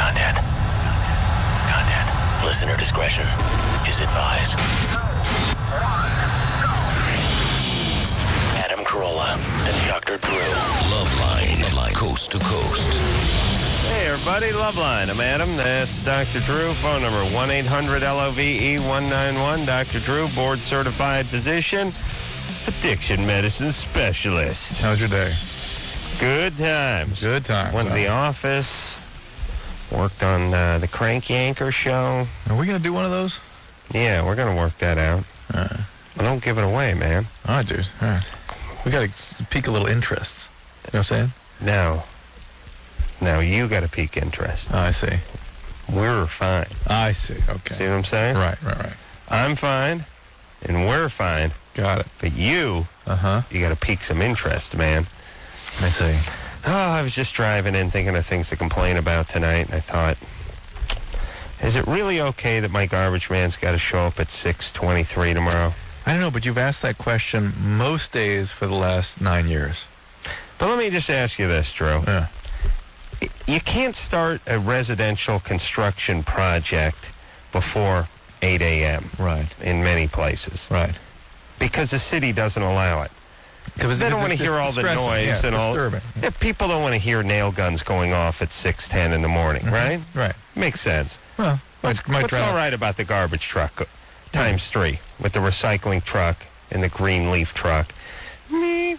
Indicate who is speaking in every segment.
Speaker 1: Listener discretion is advised. Adam Carolla and Dr. Drew. Loveline, coast to coast.
Speaker 2: Hey, everybody, Loveline. I'm Adam. That's Dr. Drew. Phone number 1-800-LOVE-191. Dr. Drew, board-certified physician, addiction medicine specialist.
Speaker 3: How's your day?
Speaker 2: Good times.
Speaker 3: Good times.
Speaker 2: Went to the office, worked on the Cranky Anchor show.
Speaker 3: Are we going to do one of those?
Speaker 2: Yeah, we're going to work that out.
Speaker 3: All right.
Speaker 2: But don't give it away, man.
Speaker 3: All right, dude. All right. We got to pique a little interest. You know what I'm saying?
Speaker 2: Now you got to pique interest.
Speaker 3: Oh, I see.
Speaker 2: We're fine.
Speaker 3: I see. Okay.
Speaker 2: See what I'm saying?
Speaker 3: Right.
Speaker 2: I'm fine, and we're fine.
Speaker 3: Got it.
Speaker 2: But you got to pique some interest, man.
Speaker 3: I see.
Speaker 2: Oh, I was just driving in thinking of things to complain about tonight, and I thought, is it really okay that my garbage man's got to show up at 6:23 tomorrow?
Speaker 3: I don't know, but you've asked that question most days for the last 9 years.
Speaker 2: But let me just ask you this, Drew.
Speaker 3: Yeah.
Speaker 2: You can't start a residential construction project before 8 a.m.
Speaker 3: Right.
Speaker 2: in many places.
Speaker 3: Right.
Speaker 2: Because the city doesn't allow it. They don't want to hear all the noise and all.
Speaker 3: Disturbing.
Speaker 2: Yeah, people don't want to hear nail guns going off at 6:10 in the morning, right?
Speaker 3: Right.
Speaker 2: Makes sense.
Speaker 3: Well,
Speaker 2: What's all right about the garbage truck times 3 with the recycling truck and the green leaf truck? Me.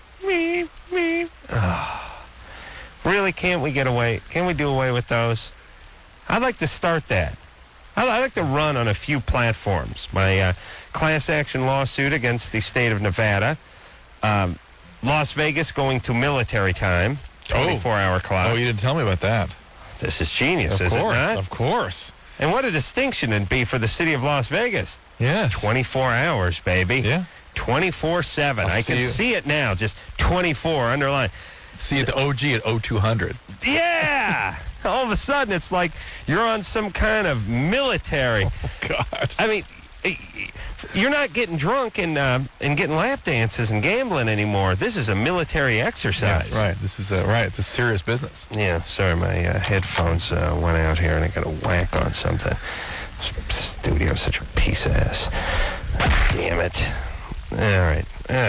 Speaker 2: Really, can't we get away? Can we do away with those? I'd like to start that. I'd like to run on a few platforms. My class action lawsuit against the state of Nevada. Las Vegas going to military time, 24-hour clock.
Speaker 3: Oh, you didn't tell me about that.
Speaker 2: This is genius,
Speaker 3: Of
Speaker 2: is
Speaker 3: course,
Speaker 2: it not?
Speaker 3: Of course.
Speaker 2: And what a distinction it'd be for the city of Las Vegas.
Speaker 3: Yes.
Speaker 2: 24 hours, baby.
Speaker 3: Yeah.
Speaker 2: 24/7. I can see it now, just 24, underline.
Speaker 3: See you at the OG at 0200.
Speaker 2: Yeah! All of a sudden, it's like you're on some kind of military.
Speaker 3: Oh, God.
Speaker 2: I mean, you're not getting drunk and getting lap dances and gambling anymore. This is a military exercise.
Speaker 3: Yes, right. This is It's a serious business.
Speaker 2: Yeah, sorry, my headphones went out here and I got a whack on something. Studio's such a piece of ass. Damn it. All right.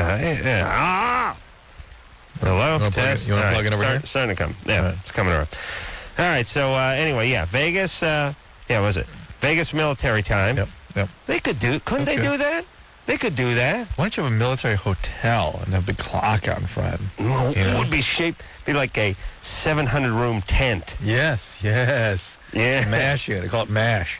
Speaker 2: Hello?
Speaker 3: You want to plug in over here?
Speaker 2: Starting to come. Yeah,
Speaker 3: Right.
Speaker 2: It's coming around. All right, so anyway, yeah, Vegas, was it? Vegas military time.
Speaker 3: Yep.
Speaker 2: They could couldn't they do that? They could do that.
Speaker 3: Why don't you have a military hotel and have a big clock out in front?
Speaker 2: It would be like a 700-room tent.
Speaker 3: Yes.
Speaker 2: Yeah.
Speaker 3: MASH unit. They call it MASH.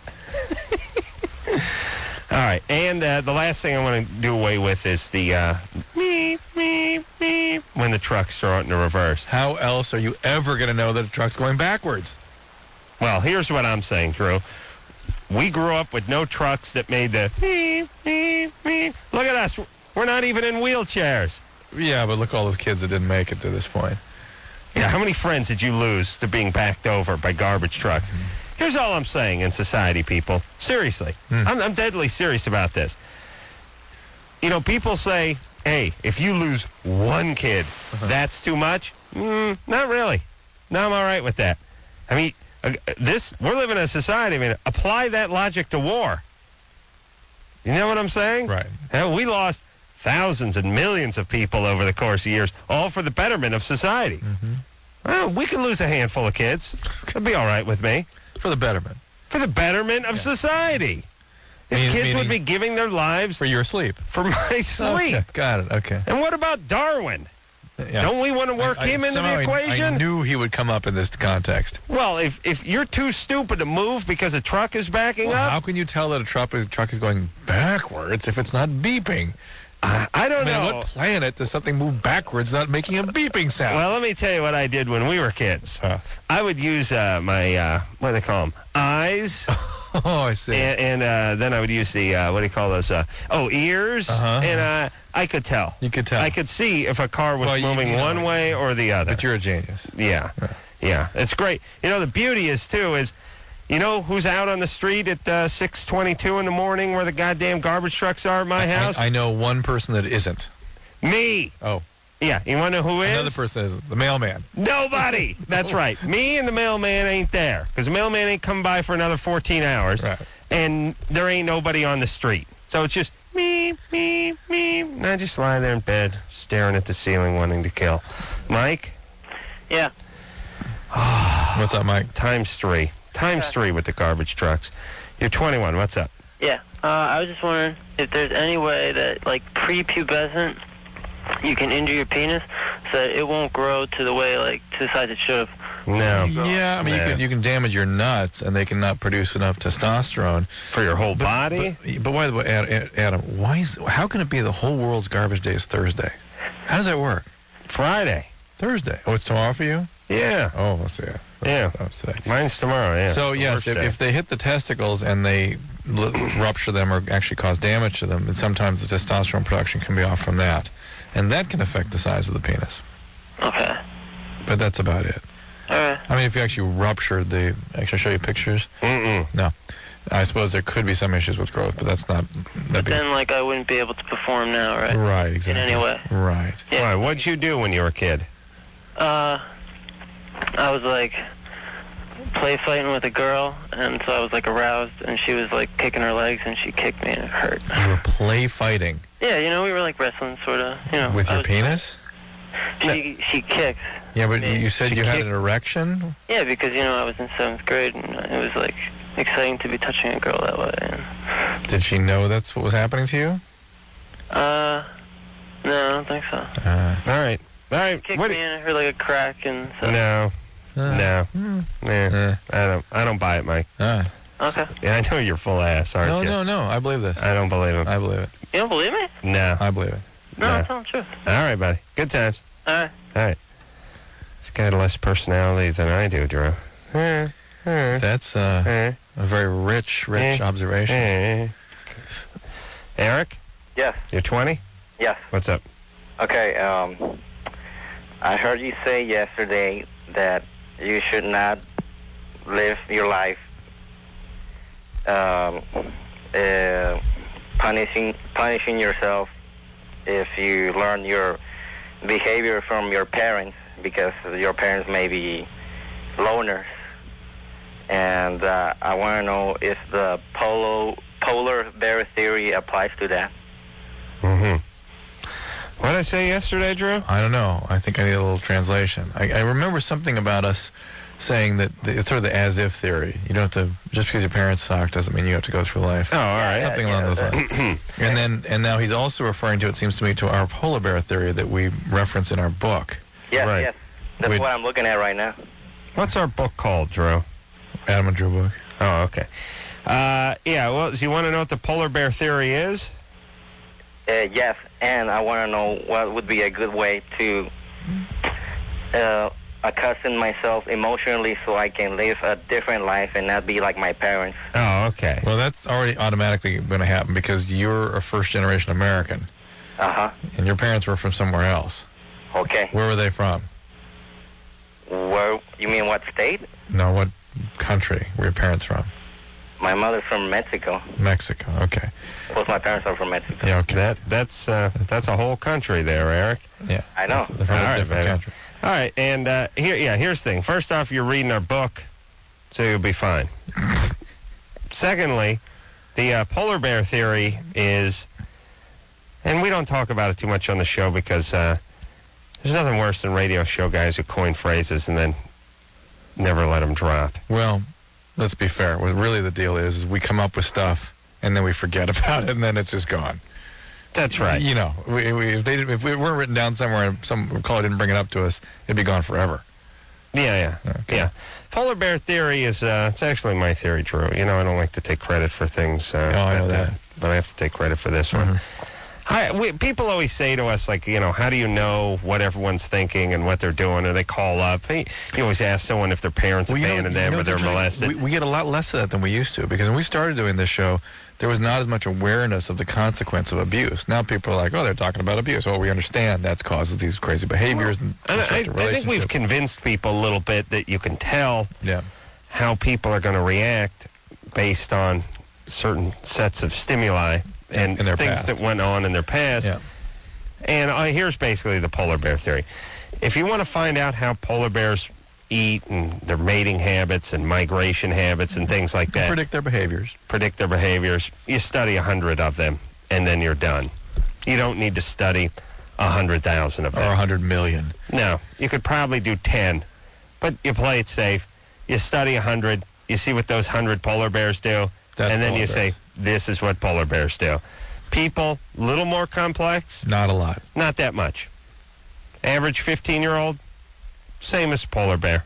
Speaker 2: All right, and the last thing I want to do away with is the meep, meep, meep when the trucks throw it in reverse.
Speaker 3: How else are you ever going to know that a truck's going backwards?
Speaker 2: Well, here's what I'm saying, Drew. We grew up with no trucks that made the meep, meep, meep. Look at us. We're not even in wheelchairs.
Speaker 3: Yeah, but look at all those kids that didn't make it to this point.
Speaker 2: Yeah, how many friends did you lose to being backed over by garbage trucks? Here's all I'm saying in society, people. Seriously. I'm deadly serious about this. You know, people say, hey, if you lose one kid, that's too much? Not really. No, I'm all right with that. I mean, we're living in a society, I mean, apply that logic to war. You know what I'm saying?
Speaker 3: Right.
Speaker 2: We lost thousands and millions of people over the course of years, all for the betterment of society. Well, we can lose a handful of kids. It'll be all right with me.
Speaker 3: For the betterment.
Speaker 2: For the betterment of society. If kids would be giving their lives
Speaker 3: for your sleep.
Speaker 2: For my sleep.
Speaker 3: Okay, got it. Okay.
Speaker 2: And what about Darwin?
Speaker 3: Yeah.
Speaker 2: Don't we want to work him into the equation?
Speaker 3: I knew he would come up in this context.
Speaker 2: Well, if you're too stupid to move because a truck is backing up.
Speaker 3: How can you tell that a truck is going backwards if it's not beeping?
Speaker 2: I don't know.
Speaker 3: What planet does something move backwards not making a beeping sound?
Speaker 2: Well, let me tell you what I did when we were kids. I would use my, what do they call them? Eyes.
Speaker 3: Oh, I see.
Speaker 2: And then I would use the, what do you call those? Ears. And I could tell.
Speaker 3: You could tell.
Speaker 2: I could see if a car was moving one way or the other.
Speaker 3: But you're a genius.
Speaker 2: Yeah. It's great. You know, the beauty is, too, is, you know who's out on the street at 6:22 in the morning where the goddamn garbage trucks are at my house?
Speaker 3: I know one person that isn't.
Speaker 2: Me.
Speaker 3: Oh.
Speaker 2: Yeah, you want to know who is?
Speaker 3: Another person is the mailman.
Speaker 2: Nobody. That's right. Me and the mailman ain't there because the mailman ain't come by for another 14 hours,
Speaker 3: Right.
Speaker 2: and there ain't nobody on the street. So it's just me, me, me. And I just lie there in bed, staring at the ceiling, wanting to kill. Mike?
Speaker 4: Yeah.
Speaker 3: What's up, Mike?
Speaker 2: Times 3. Times 3 with the garbage trucks. You're 21. What's up?
Speaker 4: Yeah. I was just wondering if there's any way that, like, prepubescent, you can injure your penis so that it won't grow to the way, like, to the size it should have.
Speaker 2: No.
Speaker 3: Yeah, I mean,
Speaker 2: Yeah.
Speaker 3: you can damage your nuts, and they can not produce enough testosterone.
Speaker 2: For your whole body?
Speaker 3: But why, Adam, how can it be the whole world's garbage day is Thursday? How does that work?
Speaker 2: Friday.
Speaker 3: Thursday. Oh, it's tomorrow for you?
Speaker 2: Yeah.
Speaker 3: Oh, let's see.
Speaker 2: Yeah.
Speaker 3: Oh, today.
Speaker 2: Mine's tomorrow, yeah.
Speaker 3: So, yes, if they hit the testicles and they rupture them or actually cause damage to them, then sometimes the testosterone production can be off from that. And that can affect the size of the penis.
Speaker 4: Okay.
Speaker 3: But that's about it.
Speaker 4: All right.
Speaker 3: I mean, if you actually ruptured the... Actually, show you pictures?
Speaker 2: Mm-mm.
Speaker 3: No. I suppose there could be some issues with growth, but that's not...
Speaker 4: But then, like, I wouldn't be able to perform now, right?
Speaker 3: Right, exactly.
Speaker 4: In any way.
Speaker 3: Right.
Speaker 4: Yeah.
Speaker 2: Why? What'd you do when you were a kid?
Speaker 4: I was, like, play fighting with a girl, and so I was, like, aroused, and she was, like, kicking her legs, and she kicked me, and it hurt.
Speaker 3: You were play fighting
Speaker 4: Yeah, you know, we were, like, wrestling, sort of, you know.
Speaker 3: with
Speaker 4: I
Speaker 3: your
Speaker 4: was-
Speaker 3: penis?
Speaker 4: She kicked.
Speaker 3: Yeah, but
Speaker 4: Me.
Speaker 3: you said
Speaker 2: She
Speaker 3: you had
Speaker 2: kicked-
Speaker 3: an erection?
Speaker 4: Yeah, because, you know, I was in 7th grade, and it was, like, exciting to be touching a girl that way. And,
Speaker 3: Did she know that's what was happening to you?
Speaker 4: no, I don't think so.
Speaker 2: All right. All right.
Speaker 4: Kicked
Speaker 2: What?
Speaker 4: me, and it hurt like a crack, and so...
Speaker 2: No. No.
Speaker 3: Eh.
Speaker 2: I don't buy it, Mike.
Speaker 4: Okay.
Speaker 2: Yeah, I know you're full ass, aren't you?
Speaker 3: No. I believe this.
Speaker 2: I don't believe him.
Speaker 3: I believe it.
Speaker 4: You don't believe me?
Speaker 2: No.
Speaker 3: I believe it.
Speaker 4: No,
Speaker 2: No.
Speaker 4: I'm telling the truth.
Speaker 2: All right, buddy. Good times.
Speaker 4: All right.
Speaker 2: All right. He's got less personality than I do, Drew.
Speaker 3: That's a very rich observation.
Speaker 2: Eric,
Speaker 5: Yes,
Speaker 2: you're 20?
Speaker 5: yes.
Speaker 2: What's up?
Speaker 5: Okay, I heard you say yesterday that you should not live your life punishing yourself if you learn your behavior from your parents, because your parents may be loners. And I want to know if the polar bear theory applies to that.
Speaker 2: Mm-hmm. What did I say yesterday, Drew?
Speaker 3: I don't know. I think I need a little translation. I remember something about us saying that it's sort of the as-if theory. You don't have to, just because your parents suck doesn't mean you have to go through life.
Speaker 2: Oh, all right.
Speaker 3: Something along those lines. And now he's also referring to, it seems to me, to our polar bear theory that we reference in our book.
Speaker 5: Yes,
Speaker 2: Right.
Speaker 5: yes. That's what I'm looking at right now.
Speaker 2: What's our book called, Drew?
Speaker 3: Adam and Drew book.
Speaker 2: Oh, okay. Yeah, well, do you want to know what the polar bear theory is?
Speaker 5: Yes, and I want to know what would be a good way to accustom myself emotionally so I can live a different life and not be like my parents.
Speaker 2: Oh, okay.
Speaker 3: Well, that's already automatically going to happen because you're a first-generation American,
Speaker 5: Uh-huh.
Speaker 3: and your parents were from somewhere else.
Speaker 5: Okay.
Speaker 3: Where were they from?
Speaker 5: Where, you mean what state?
Speaker 3: No, what country were your parents from?
Speaker 5: My mother's from Mexico.
Speaker 3: Mexico. Okay.
Speaker 5: Both my parents are from Mexico.
Speaker 3: Yeah. Okay.
Speaker 2: That's a whole country there, Eric.
Speaker 3: Yeah.
Speaker 5: I know.
Speaker 3: They're from
Speaker 2: All
Speaker 3: a
Speaker 2: right,
Speaker 3: different
Speaker 2: baby.
Speaker 3: country.
Speaker 2: All right, and here's the thing. First off, you're reading our book, so you'll be fine. Secondly, the polar bear theory is, and we don't talk about it too much on the show because there's nothing worse than radio show guys who coin phrases and then never let them drop.
Speaker 3: Well, let's be fair. What really the deal is we come up with stuff and then we forget about it and then it's just gone.
Speaker 2: That's right.
Speaker 3: You know, if it weren't written down somewhere and some caller didn't bring it up to us, it'd be gone forever.
Speaker 2: Yeah.
Speaker 3: Okay.
Speaker 2: Yeah. Polar bear theory is, it's actually my theory, Drew. You know, I don't like to take credit for things.
Speaker 3: I know that.
Speaker 2: But I have to take credit for this one. People always say to us, like, you know, how do you know what everyone's thinking and what they're doing? Or they call up. You always ask someone if their parents abandoned them or they're molested.
Speaker 3: We get a lot less of that than we used to because when we started doing this show, there was not as much awareness of the consequence of abuse. Now people are like, oh, they're talking about abuse. Well, we understand that causes these crazy behaviors. And
Speaker 2: I think we've convinced people a little bit that you can tell how people are going to react based on certain sets of stimuli and
Speaker 3: in their
Speaker 2: things
Speaker 3: past.
Speaker 2: that went on in their past.
Speaker 3: Yeah.
Speaker 2: And here's basically the polar bear theory. If you want to find out how polar bears eat and their mating habits and migration habits and things like that,
Speaker 3: Predict their behaviors.
Speaker 2: you study 100 of them, and then you're done. You don't need to study 100,000 of
Speaker 3: Or
Speaker 2: them.
Speaker 3: 100 million.
Speaker 2: No, you could probably do 10, but you play it safe. You study 100, you see what those 100 polar bears do,
Speaker 3: That's
Speaker 2: and then
Speaker 3: polar
Speaker 2: you
Speaker 3: bears.
Speaker 2: say, this is what polar bears do. People, a little more complex,
Speaker 3: Not a lot.
Speaker 2: not that much. Average 15-year-old, same as polar bear.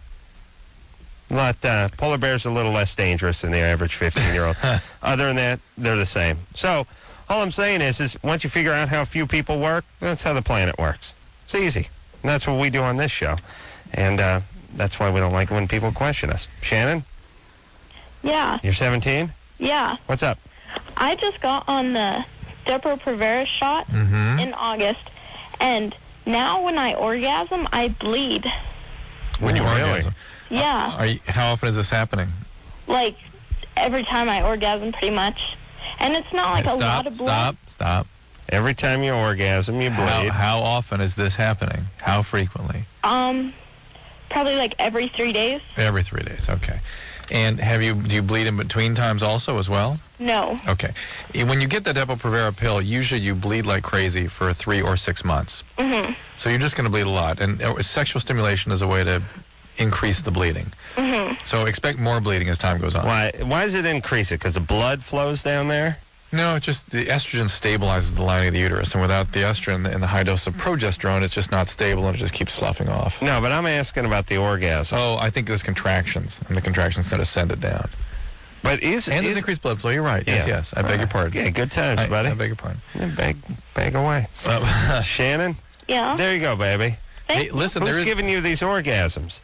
Speaker 2: Polar bear's a little less dangerous than the average 15-year-old. Other than that, they're the same. So all I'm saying is once you figure out how few people work, that's how the planet works. It's easy. And that's what we do on this show. And that's why we don't like it when people question us. Shannon,
Speaker 6: Yeah,
Speaker 2: you're 17?
Speaker 6: yeah.
Speaker 2: What's up?
Speaker 6: I just got on the Depo-Provera shot in August, and now when I orgasm, I bleed.
Speaker 3: When you
Speaker 2: Oh, really?
Speaker 3: orgasm.
Speaker 6: Yeah,
Speaker 3: How often is this happening?
Speaker 6: like every time I orgasm, pretty much. And it's not like a lot of blood.
Speaker 3: Stop.
Speaker 2: Every time you orgasm, you bleed.
Speaker 3: How often is this happening? How frequently?
Speaker 6: Probably like every 3 days.
Speaker 3: Every 3 days. Okay. And do you bleed in between times also as well?
Speaker 6: No.
Speaker 3: Okay. When you get the Depo-Provera pill, usually you bleed like crazy for 3 or 6 months.
Speaker 6: Mm-hmm.
Speaker 3: So you're just going to bleed a lot. And sexual stimulation is a way to increase the bleeding.
Speaker 6: Mm-hmm.
Speaker 3: So expect more bleeding as time goes on.
Speaker 2: Why does it increase it? Because the blood flows down there?
Speaker 3: No, it's just the estrogen stabilizes the lining of the uterus. And without the estrogen and the high dose of progesterone, it's just not stable and it just keeps sloughing off.
Speaker 2: No, but I'm asking about the orgasm.
Speaker 3: Oh, I think there's contractions. And the contractions tend to send it down.
Speaker 2: But
Speaker 3: And there's increased blood flow. You're right. Yes,
Speaker 2: Yeah.
Speaker 3: yes. I beg your pardon.
Speaker 2: Yeah, good times, buddy.
Speaker 3: I beg your pardon.
Speaker 2: Yeah, bag away. Shannon,
Speaker 6: Yeah.
Speaker 2: there you go, baby.
Speaker 3: Hey, listen,
Speaker 2: Who's
Speaker 3: there is...
Speaker 2: giving you these orgasms?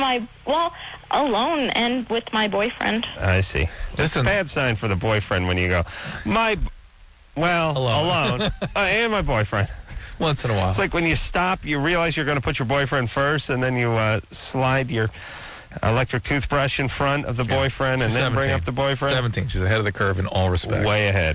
Speaker 6: Alone and with my boyfriend.
Speaker 2: I see.
Speaker 3: Listen,
Speaker 2: Bad sign for the boyfriend when you go, alone. And my boyfriend.
Speaker 3: once in a while.
Speaker 2: It's like when you stop, you realize you're going to put your boyfriend first, and then you slide your electric toothbrush in front of the boyfriend, and
Speaker 3: She's
Speaker 2: then bring
Speaker 3: 17.
Speaker 2: up the boyfriend.
Speaker 3: 17. She's ahead of the curve in all respects.
Speaker 2: Way ahead.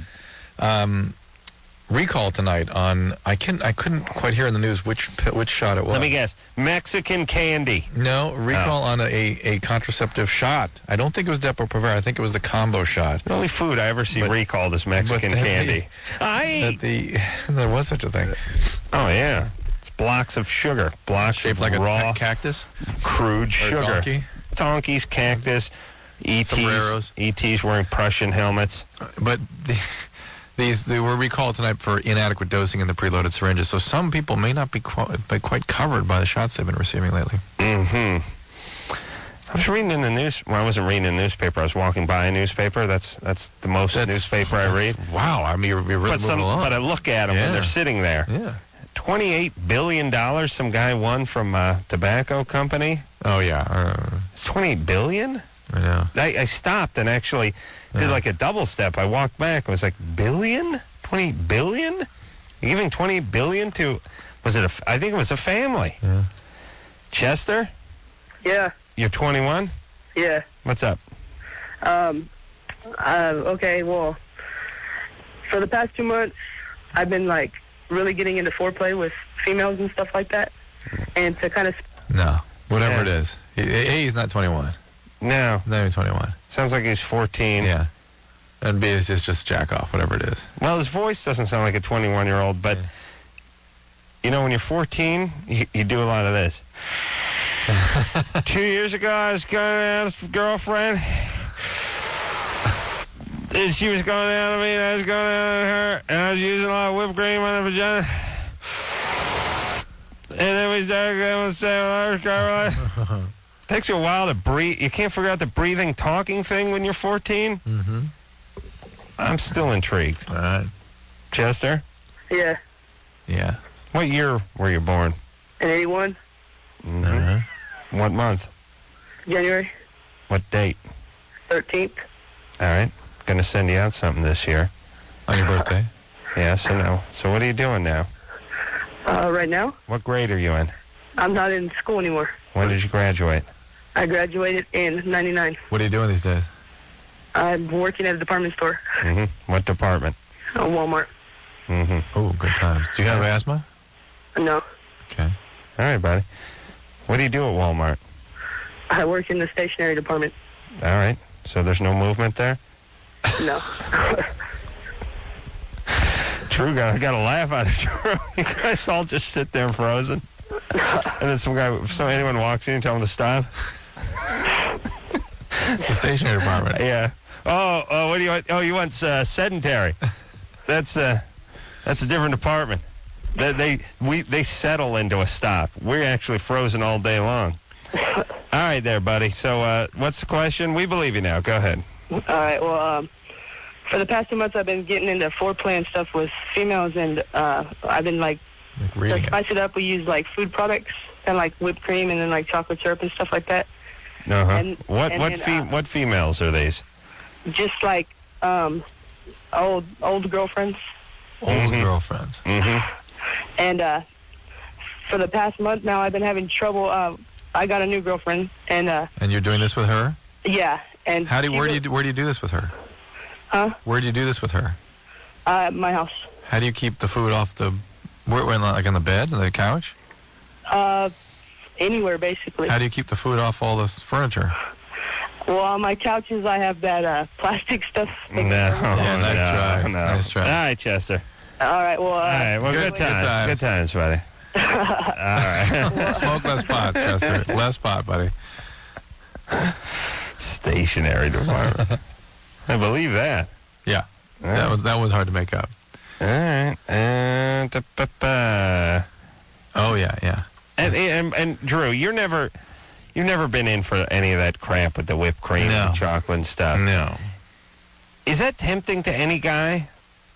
Speaker 3: Recall tonight on... I couldn't quite hear in the news which shot it was.
Speaker 2: Let me guess. Mexican candy.
Speaker 3: No, recall on a contraceptive shot. I don't think it was Depo-Provera. I think it was the combo shot.
Speaker 2: The only food I ever see
Speaker 3: But-
Speaker 2: recalled is Mexican
Speaker 3: but
Speaker 2: candy.
Speaker 3: There was such a thing.
Speaker 2: Oh, yeah. It's blocks of sugar. Blocks
Speaker 3: Shaped
Speaker 2: of
Speaker 3: like
Speaker 2: raw,
Speaker 3: a cactus
Speaker 2: crude
Speaker 3: or
Speaker 2: sugar.
Speaker 3: donkey.
Speaker 2: Donkeys, cactus, ETs.
Speaker 3: Sombreros.
Speaker 2: ETs wearing Prussian helmets.
Speaker 3: But they were recalled tonight for inadequate dosing in the preloaded syringes. So some people may not be quite covered by the shots they've been receiving lately.
Speaker 2: I was reading in the news. Well, I wasn't reading a newspaper. I was walking by a newspaper. That's the most newspaper I read.
Speaker 3: Wow. I mean, you're really moving along.
Speaker 2: But I look at them when
Speaker 3: Yeah.
Speaker 2: they're sitting there.
Speaker 3: Yeah.
Speaker 2: $28 billion some guy won from a tobacco company.
Speaker 3: Oh, yeah.
Speaker 2: It's $28 billion?
Speaker 3: I know.
Speaker 2: I stopped and actually did like a double step. I walked back. I was like, billion? 28 billion? You're giving 28 billion to, I think it was a family.
Speaker 3: Yeah.
Speaker 2: Chester,
Speaker 7: Yeah,
Speaker 2: you're 21?
Speaker 7: yeah.
Speaker 2: What's up?
Speaker 7: Okay, well, for the past 2 months, I've been, like, really getting into foreplay with females and stuff like that. And to kind of...
Speaker 3: No. Whatever
Speaker 2: Yeah.
Speaker 3: it is. A, he's not 21.
Speaker 2: No.
Speaker 3: Not even 21.
Speaker 2: Sounds like he's 14.
Speaker 3: Yeah. And B is just jack off, whatever it is.
Speaker 2: Well, his voice doesn't sound like a 21-year-old, but, you know, when you're 14, you do a lot of this. 2 years ago, I was going out with a girlfriend. And she was going down on me, and I was going down on her, and I was using a lot of whipped cream on her vagina. And then we started going to say, well, takes you a while to breathe. You can't figure out the breathing, talking thing when you're 14.
Speaker 3: Mm-hmm.
Speaker 2: I'm still intrigued.
Speaker 3: All right.
Speaker 2: Chester,
Speaker 7: Yeah,
Speaker 3: Yeah.
Speaker 2: what year were you born?
Speaker 7: in 81,
Speaker 3: Uh-huh.
Speaker 2: What month?
Speaker 7: January
Speaker 2: What date?
Speaker 7: 13th.
Speaker 2: All right. Going to send you out something this year.
Speaker 3: On your birthday?
Speaker 2: Yes or no? So what are you doing now?
Speaker 7: Right now,
Speaker 2: What grade are you in?
Speaker 7: I'm not in school anymore.
Speaker 2: When did you graduate?
Speaker 7: I graduated in 99.
Speaker 3: What are you doing these days?
Speaker 7: I'm working at a department store,
Speaker 2: What department?
Speaker 7: Walmart.
Speaker 2: Mm-hmm.
Speaker 3: Oh, good times. Do you have asthma?
Speaker 7: No.
Speaker 3: Okay.
Speaker 2: All right, buddy. What do you do at Walmart?
Speaker 7: I work in the stationery department.
Speaker 2: All right. So there's no movement there?
Speaker 7: No.
Speaker 2: Drew got a laugh out of Drew. You guys all just sit there frozen. And then anyone walks in and tell them to stop.
Speaker 3: The stationery department.
Speaker 2: Yeah. Oh, what do you want? Oh, you want sedentary. That's a different department. They settle into a stop. We're actually frozen all day long. All right there, buddy. So what's the question? We believe you now. Go ahead.
Speaker 7: All right, well, for the past 2 months, I've been getting into foreplay and stuff with females, and I've been, like
Speaker 3: reading
Speaker 7: to spice it up, we use, like, food products and, like, whipped cream and then, like, chocolate syrup and stuff like that.
Speaker 2: Uh-huh.
Speaker 7: And
Speaker 2: What females are these?
Speaker 7: Just, like, old girlfriends.
Speaker 3: Old girlfriends.
Speaker 2: Mm-hmm.
Speaker 7: And for the past month now, I've been having trouble. I got a new girlfriend, and
Speaker 3: And you're doing this with her?
Speaker 7: yeah. And
Speaker 3: Where do you do this with her?
Speaker 7: Huh?
Speaker 3: Where do you do this with her?
Speaker 7: My house.
Speaker 3: How do you keep the food off the, like on the bed, on the couch?
Speaker 7: Anywhere basically.
Speaker 3: How do you keep the food off all this furniture?
Speaker 7: Well, on my couches, I have that plastic stuff.
Speaker 2: No.
Speaker 3: Yeah, nice try.
Speaker 2: No.
Speaker 3: Nice try.
Speaker 2: All right, Chester.
Speaker 7: All right. Well.
Speaker 2: All right. Well, good times. Good times, buddy. All right.
Speaker 3: Smoke less pot, Chester. Less pot, buddy.
Speaker 2: Stationary department. I believe that.
Speaker 3: Yeah. That was hard to make up.
Speaker 2: All right.
Speaker 3: Oh yeah.
Speaker 2: And Drew, you've never been in for any of that crap with the whipped cream and the chocolate and stuff.
Speaker 3: No.
Speaker 2: Is that tempting to any guy?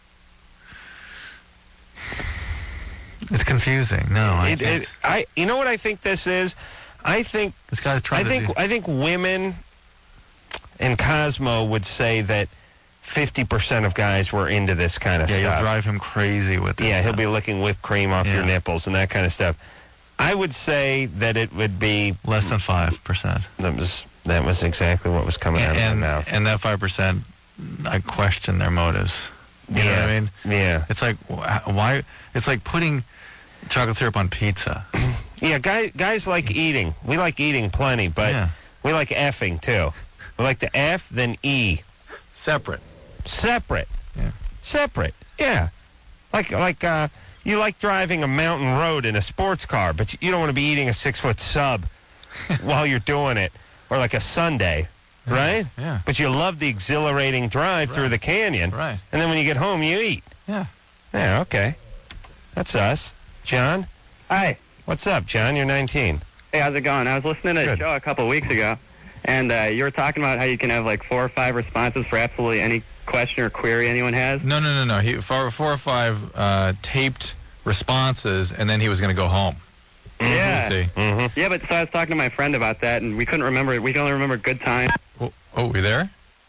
Speaker 3: It's confusing. No, I can't.
Speaker 2: You know what I think this is? I think women and Cosmo would say that 50% of guys were into this kind of stuff.
Speaker 3: Yeah, you'll drive him crazy with it.
Speaker 2: Yeah, he'll be licking whipped cream off your nipples and that kind of stuff. I would say that it would be
Speaker 3: less than 5%.
Speaker 2: That was exactly what was coming out of my mouth.
Speaker 3: And that 5%, I question their motives. You know what I mean?
Speaker 2: Yeah.
Speaker 3: It's like, why? It's like putting chocolate syrup on pizza.
Speaker 2: Yeah, guys like eating. We like eating plenty, but we like effing too. We like to F, then E.
Speaker 3: Separate.
Speaker 2: Yeah. Separate. Yeah. Like you like driving a mountain road in a sports car, but you don't want to be eating a 6-foot sub while you're doing it, or like a sundae, right?
Speaker 3: Yeah.
Speaker 2: But you love the exhilarating drive through the canyon,
Speaker 3: right?
Speaker 2: And then when you get home, you eat.
Speaker 3: Yeah.
Speaker 2: Yeah. Okay. That's us, John.
Speaker 8: Hi.
Speaker 2: What's up, John? You're 19.
Speaker 8: Hey, how's it going? I was listening to a show a couple of weeks ago, and you were talking about how you can have like 4 or 5 responses for absolutely any question or query anyone has.
Speaker 3: No. He 4 or 5 taped responses, and then he was going to go home.
Speaker 8: Yeah.
Speaker 3: See.
Speaker 2: Mm-hmm.
Speaker 8: Yeah, but so I was talking to my friend about that, and we couldn't remember. We can only remember good times.
Speaker 3: Oh, we there?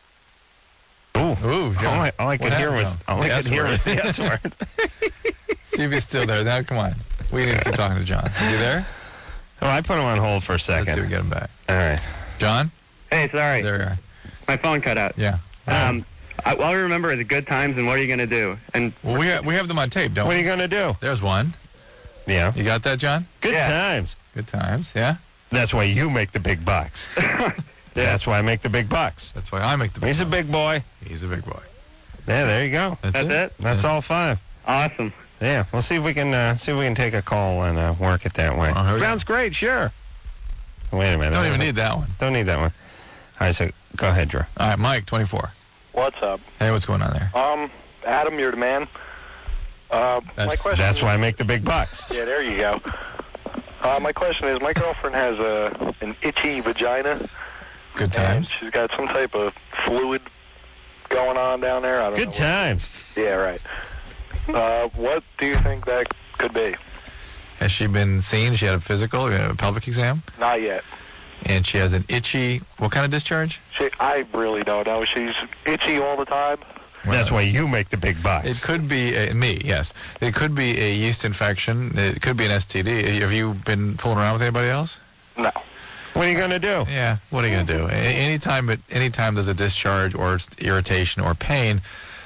Speaker 3: Ooh, John.
Speaker 2: All I could hear was the S word.
Speaker 3: See if he's still there. Now, come on. We need to keep talking to John. Is he there?
Speaker 2: Oh, I put him on hold for a second.
Speaker 3: Let's see if we get him back.
Speaker 2: All right.
Speaker 3: John?
Speaker 8: Hey, sorry.
Speaker 3: There we are.
Speaker 8: My phone cut out.
Speaker 3: Yeah.
Speaker 8: All I remember is good times and what are you going to do? And
Speaker 3: well, we have them on tape, don't we?
Speaker 2: What are you going to do?
Speaker 3: There's one.
Speaker 2: Yeah.
Speaker 3: You got that, John?
Speaker 2: Good times.
Speaker 3: Good times, yeah.
Speaker 2: That's why you make the big bucks. That's why I make the big bucks.
Speaker 3: That's why I make the big bucks.
Speaker 2: He's a big boy.
Speaker 3: He's a big boy.
Speaker 2: Yeah, there you go.
Speaker 8: That's it?
Speaker 2: That's all 5.
Speaker 8: Awesome.
Speaker 2: Yeah, we'll see if we can take a call and work it that way. Sounds great, sure. Wait a minute.
Speaker 3: Don't even need that one.
Speaker 2: Don't need that one. All right, so go ahead, Drew.
Speaker 3: All right, Mike, 24.
Speaker 9: What's up?
Speaker 3: Hey, what's going on there?
Speaker 9: Adam, you're the man. My question.
Speaker 2: That's why I make the big bucks.
Speaker 9: Yeah, there you go. My question is, my girlfriend has an itchy vagina.
Speaker 3: Good times.
Speaker 9: And she's got some type of fluid going on down there. I don't know.
Speaker 2: Good times.
Speaker 9: Yeah, right. What do you think that could be?
Speaker 3: Has she been seen? She had a physical, a pelvic exam?
Speaker 9: Not yet.
Speaker 3: And she has an itchy, what kind of discharge?
Speaker 9: I really don't know. She's itchy all the time.
Speaker 2: Well, that's why you make the big bucks.
Speaker 3: It could be yes. It could be a yeast infection. It could be an STD. Have you been fooling around with anybody else?
Speaker 9: No.
Speaker 2: What are you going to do?
Speaker 3: Yeah, what are you going to do? Anytime there's a discharge or irritation or pain,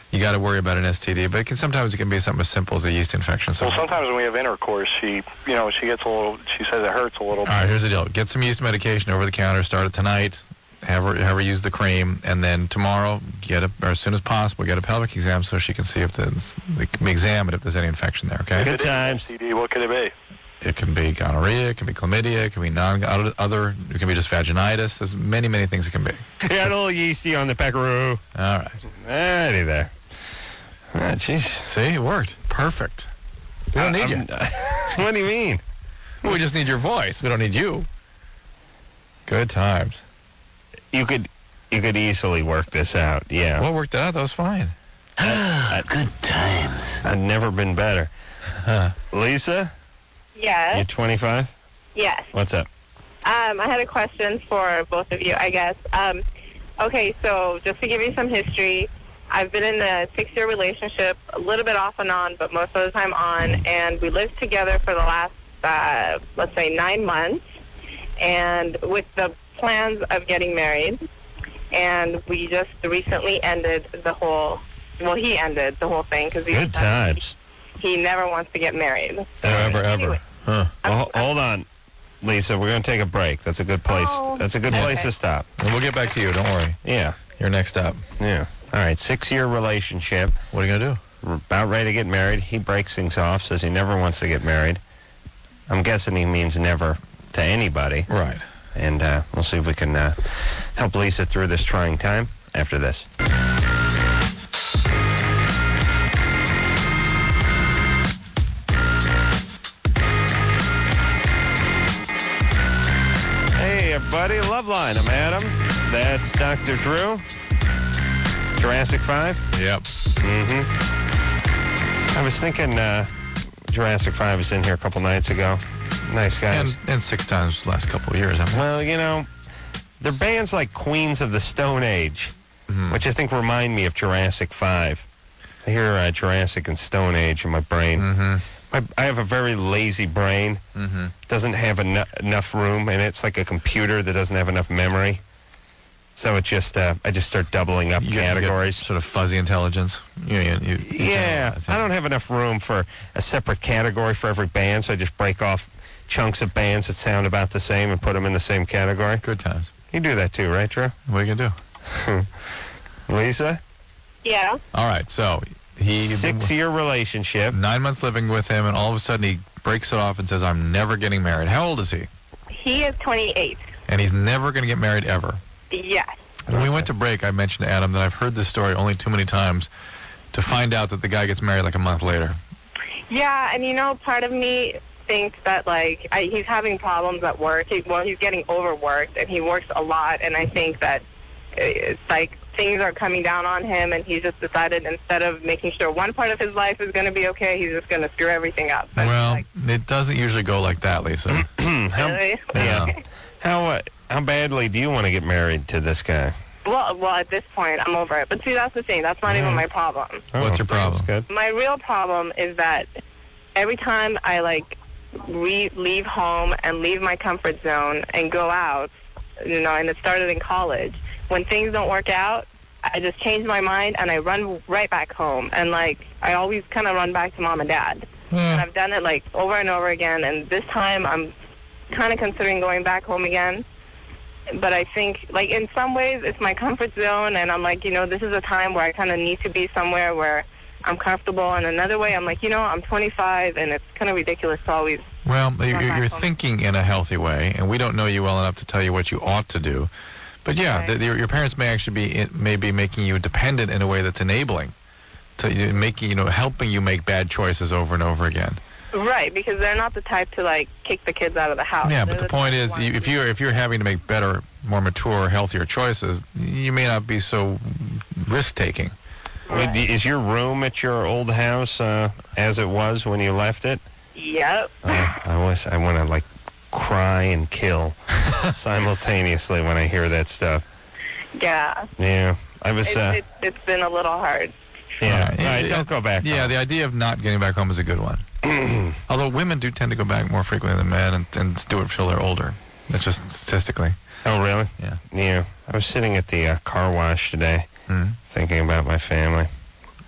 Speaker 3: you got to worry about an STD. But sometimes it can be something as simple as a yeast infection. So,
Speaker 9: Well, sometimes when we have intercourse, she gets a little. She says it hurts a little.
Speaker 3: all right, here's the deal: get some yeast medication over the counter. Start it tonight. Have her use the cream, and then tomorrow or as soon as possible, get a pelvic exam so she can see if they can examine if there's any infection there. Okay.
Speaker 2: Good times.
Speaker 9: STD, what could it be?
Speaker 3: It can be gonorrhea, it can be chlamydia, it can be it can be just vaginitis. There's many, many things it can be.
Speaker 2: Yeah, a little yeasty on the peckaroo.
Speaker 3: All right.
Speaker 2: Alrighty there. Ah, jeez.
Speaker 3: See, it worked. Perfect. We don't need you.
Speaker 2: What do you mean?
Speaker 3: We just need your voice. We don't need you. Good times.
Speaker 2: You could easily work this out. Yeah.
Speaker 3: Well, worked it out. That was fine.
Speaker 1: Good times.
Speaker 2: I've never been better. Lisa,
Speaker 10: Yes.
Speaker 2: you're 25?
Speaker 10: Yes.
Speaker 2: What's up?
Speaker 10: I had a question for both of you, I guess. Okay, so just to give you some history, I've been in a 6-year relationship, a little bit off and on, but most of the time on, and we lived together for the last, let's say, 9 months, and with the plans of getting married, and we just recently ended the whole, he ended the whole thing because
Speaker 2: Good times.
Speaker 10: he never wants to get married.
Speaker 3: Ever.
Speaker 10: Anyway.
Speaker 3: Huh.
Speaker 2: Well, hold on, Lisa. We're going to take a break. That's a good place. That's a good place to stop.
Speaker 3: And we'll get back to you. Don't worry.
Speaker 2: Yeah.
Speaker 3: You're next up.
Speaker 2: Yeah. All right. 6-year relationship.
Speaker 3: What are you going to do?
Speaker 2: We're about ready to get married. He breaks things off, says he never wants to get married. I'm guessing he means never to anybody.
Speaker 3: Right.
Speaker 2: And we'll see if we can help Lisa through this trying time after this. Hey, everybody. Loveline. I'm Adam. That's Dr. Drew. Jurassic 5?
Speaker 3: Yep.
Speaker 2: I was thinking Jurassic 5 was in here a couple nights ago. Nice guys.
Speaker 3: And 6 times the last couple of years.
Speaker 2: Well, they're bands like Queens of the Stone Age, which I think remind me of Jurassic 5. I hear Jurassic and Stone Age in my brain. I have a very lazy brain. Doesn't have enough room, and it's like a computer that doesn't have enough memory. So it just, I just start doubling up categories.
Speaker 3: You get sort of fuzzy intelligence.
Speaker 2: Yeah, I don't have enough room for a separate category for every band, so I just break off chunks of bands that sound about the same and put them in the same category.
Speaker 3: Good times.
Speaker 2: You do that too, right, Drew?
Speaker 3: What are you going to do?
Speaker 2: Lisa?
Speaker 10: Yeah.
Speaker 3: All right, so he...
Speaker 2: 6-year relationship.
Speaker 3: 9 months living with him, and all of a sudden he breaks it off and says, I'm never getting married. How old is he?
Speaker 10: He is 28.
Speaker 3: And he's never going to get married ever.
Speaker 10: Yes.
Speaker 3: When we went to break, I mentioned to Adam that I've heard this story only too many times to find out that the guy gets married like a month later.
Speaker 10: Yeah, and part of me thinks that, he's having problems at work. He's getting overworked, and he works a lot, and I think that it's like things are coming down on him, and he's just decided instead of making sure one part of his life is going to be okay, he's just going to screw everything up.
Speaker 3: Well, it doesn't usually go like that, Lisa.
Speaker 10: Really?
Speaker 2: Yeah. How badly do you want to get married to this guy?
Speaker 10: Well, at this point, I'm over it. But see, that's the thing. That's not even my problem.
Speaker 3: What's your problem?
Speaker 2: Good.
Speaker 10: My real problem is that every time I, leave home and leave my comfort zone and go out, and it started in college, when things don't work out, I just change my mind and I run right back home. And, I always kind of run back to mom and dad. And I've done it, over and over again. And this time I'm kind of considering going back home again. But I think, in some ways, it's my comfort zone, and I'm this is a time where I kind of need to be somewhere where I'm comfortable. And another way, I'm I'm 25, and it's kind of ridiculous to always...
Speaker 3: Well, you're thinking in a healthy way, and we don't know you well enough to tell you what you ought to do. But yeah,
Speaker 10: Right.
Speaker 3: Your parents may actually be making you dependent in a way that's enabling, to making helping you make bad choices over and over again.
Speaker 10: Right, because they're not the type to, kick the kids out of the house.
Speaker 3: Yeah,
Speaker 10: They're
Speaker 3: but the point
Speaker 10: type
Speaker 3: is,
Speaker 10: who want
Speaker 3: if you're having to make better, more mature, healthier choices, you may not be so risk-taking.
Speaker 10: Right.
Speaker 2: Is your room at your old house as it was when you left it?
Speaker 10: Yep.
Speaker 2: I want to cry and kill simultaneously when I hear that stuff.
Speaker 10: Yeah.
Speaker 2: Yeah, I was.
Speaker 10: It's been a little hard.
Speaker 2: Yeah, all right, don't go back.
Speaker 3: Yeah,
Speaker 2: home.
Speaker 3: the idea of not getting back home is a good one. Although women do tend to go back more frequently than men and do it until they're older. That's just statistically.
Speaker 2: Oh, really?
Speaker 3: Yeah.
Speaker 2: Yeah. I was sitting at the car wash today, thinking about my family.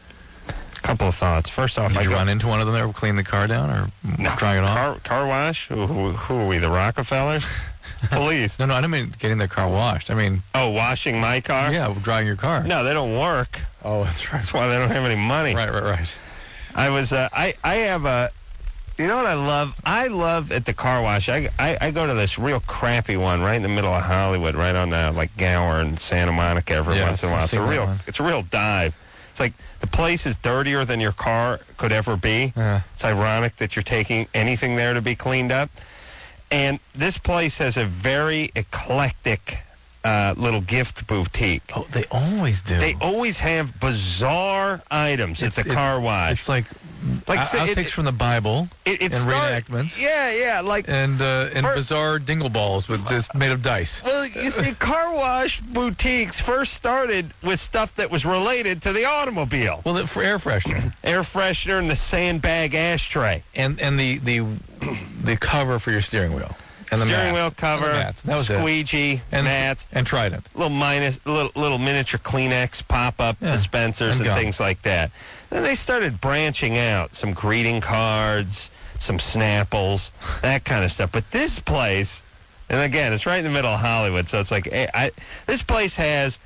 Speaker 2: A couple of thoughts. First off,
Speaker 3: Did you run into one of them there, clean the car down, or drying it off?
Speaker 2: Car wash? Who are we, the Rockefellers? Police.
Speaker 3: No, I don't mean getting their car washed. I mean...
Speaker 2: Oh, washing my car?
Speaker 3: Yeah, drying your car.
Speaker 2: No, they don't work.
Speaker 3: Oh, that's right.
Speaker 2: That's why they don't have any money.
Speaker 3: Right.
Speaker 2: I was, I have a... You know what I love? I love at the car wash. I go to this real crappy one right in the middle of Hollywood, right on like Gower and Santa Monica every once in a while. It's a real dive. It's like the place is dirtier than your car could ever be.
Speaker 3: Yeah.
Speaker 2: It's ironic that you're taking anything there to be cleaned up. And this place has a very eclectic little gift boutique.
Speaker 3: Oh, they always do.
Speaker 2: They always have bizarre items at the car wash.
Speaker 3: It's like outtakes from the Bible and reenactments.
Speaker 2: Yeah, like
Speaker 3: and bizarre dingle balls with just made of dice.
Speaker 2: Well, you see, car wash boutiques first started with stuff that was related to the automobile.
Speaker 3: Well, for air freshener,
Speaker 2: and the sandbag ashtray,
Speaker 3: and the cover for your steering wheel. And the
Speaker 2: steering wheel cover,
Speaker 3: that was
Speaker 2: squeegee, mats,
Speaker 3: and Trident.
Speaker 2: Little miniature Kleenex pop-up dispensers and things like that. Then they started branching out, some greeting cards, some Snapples, that kind of stuff. But this place, and again, it's right in the middle of Hollywood, so it's like this place has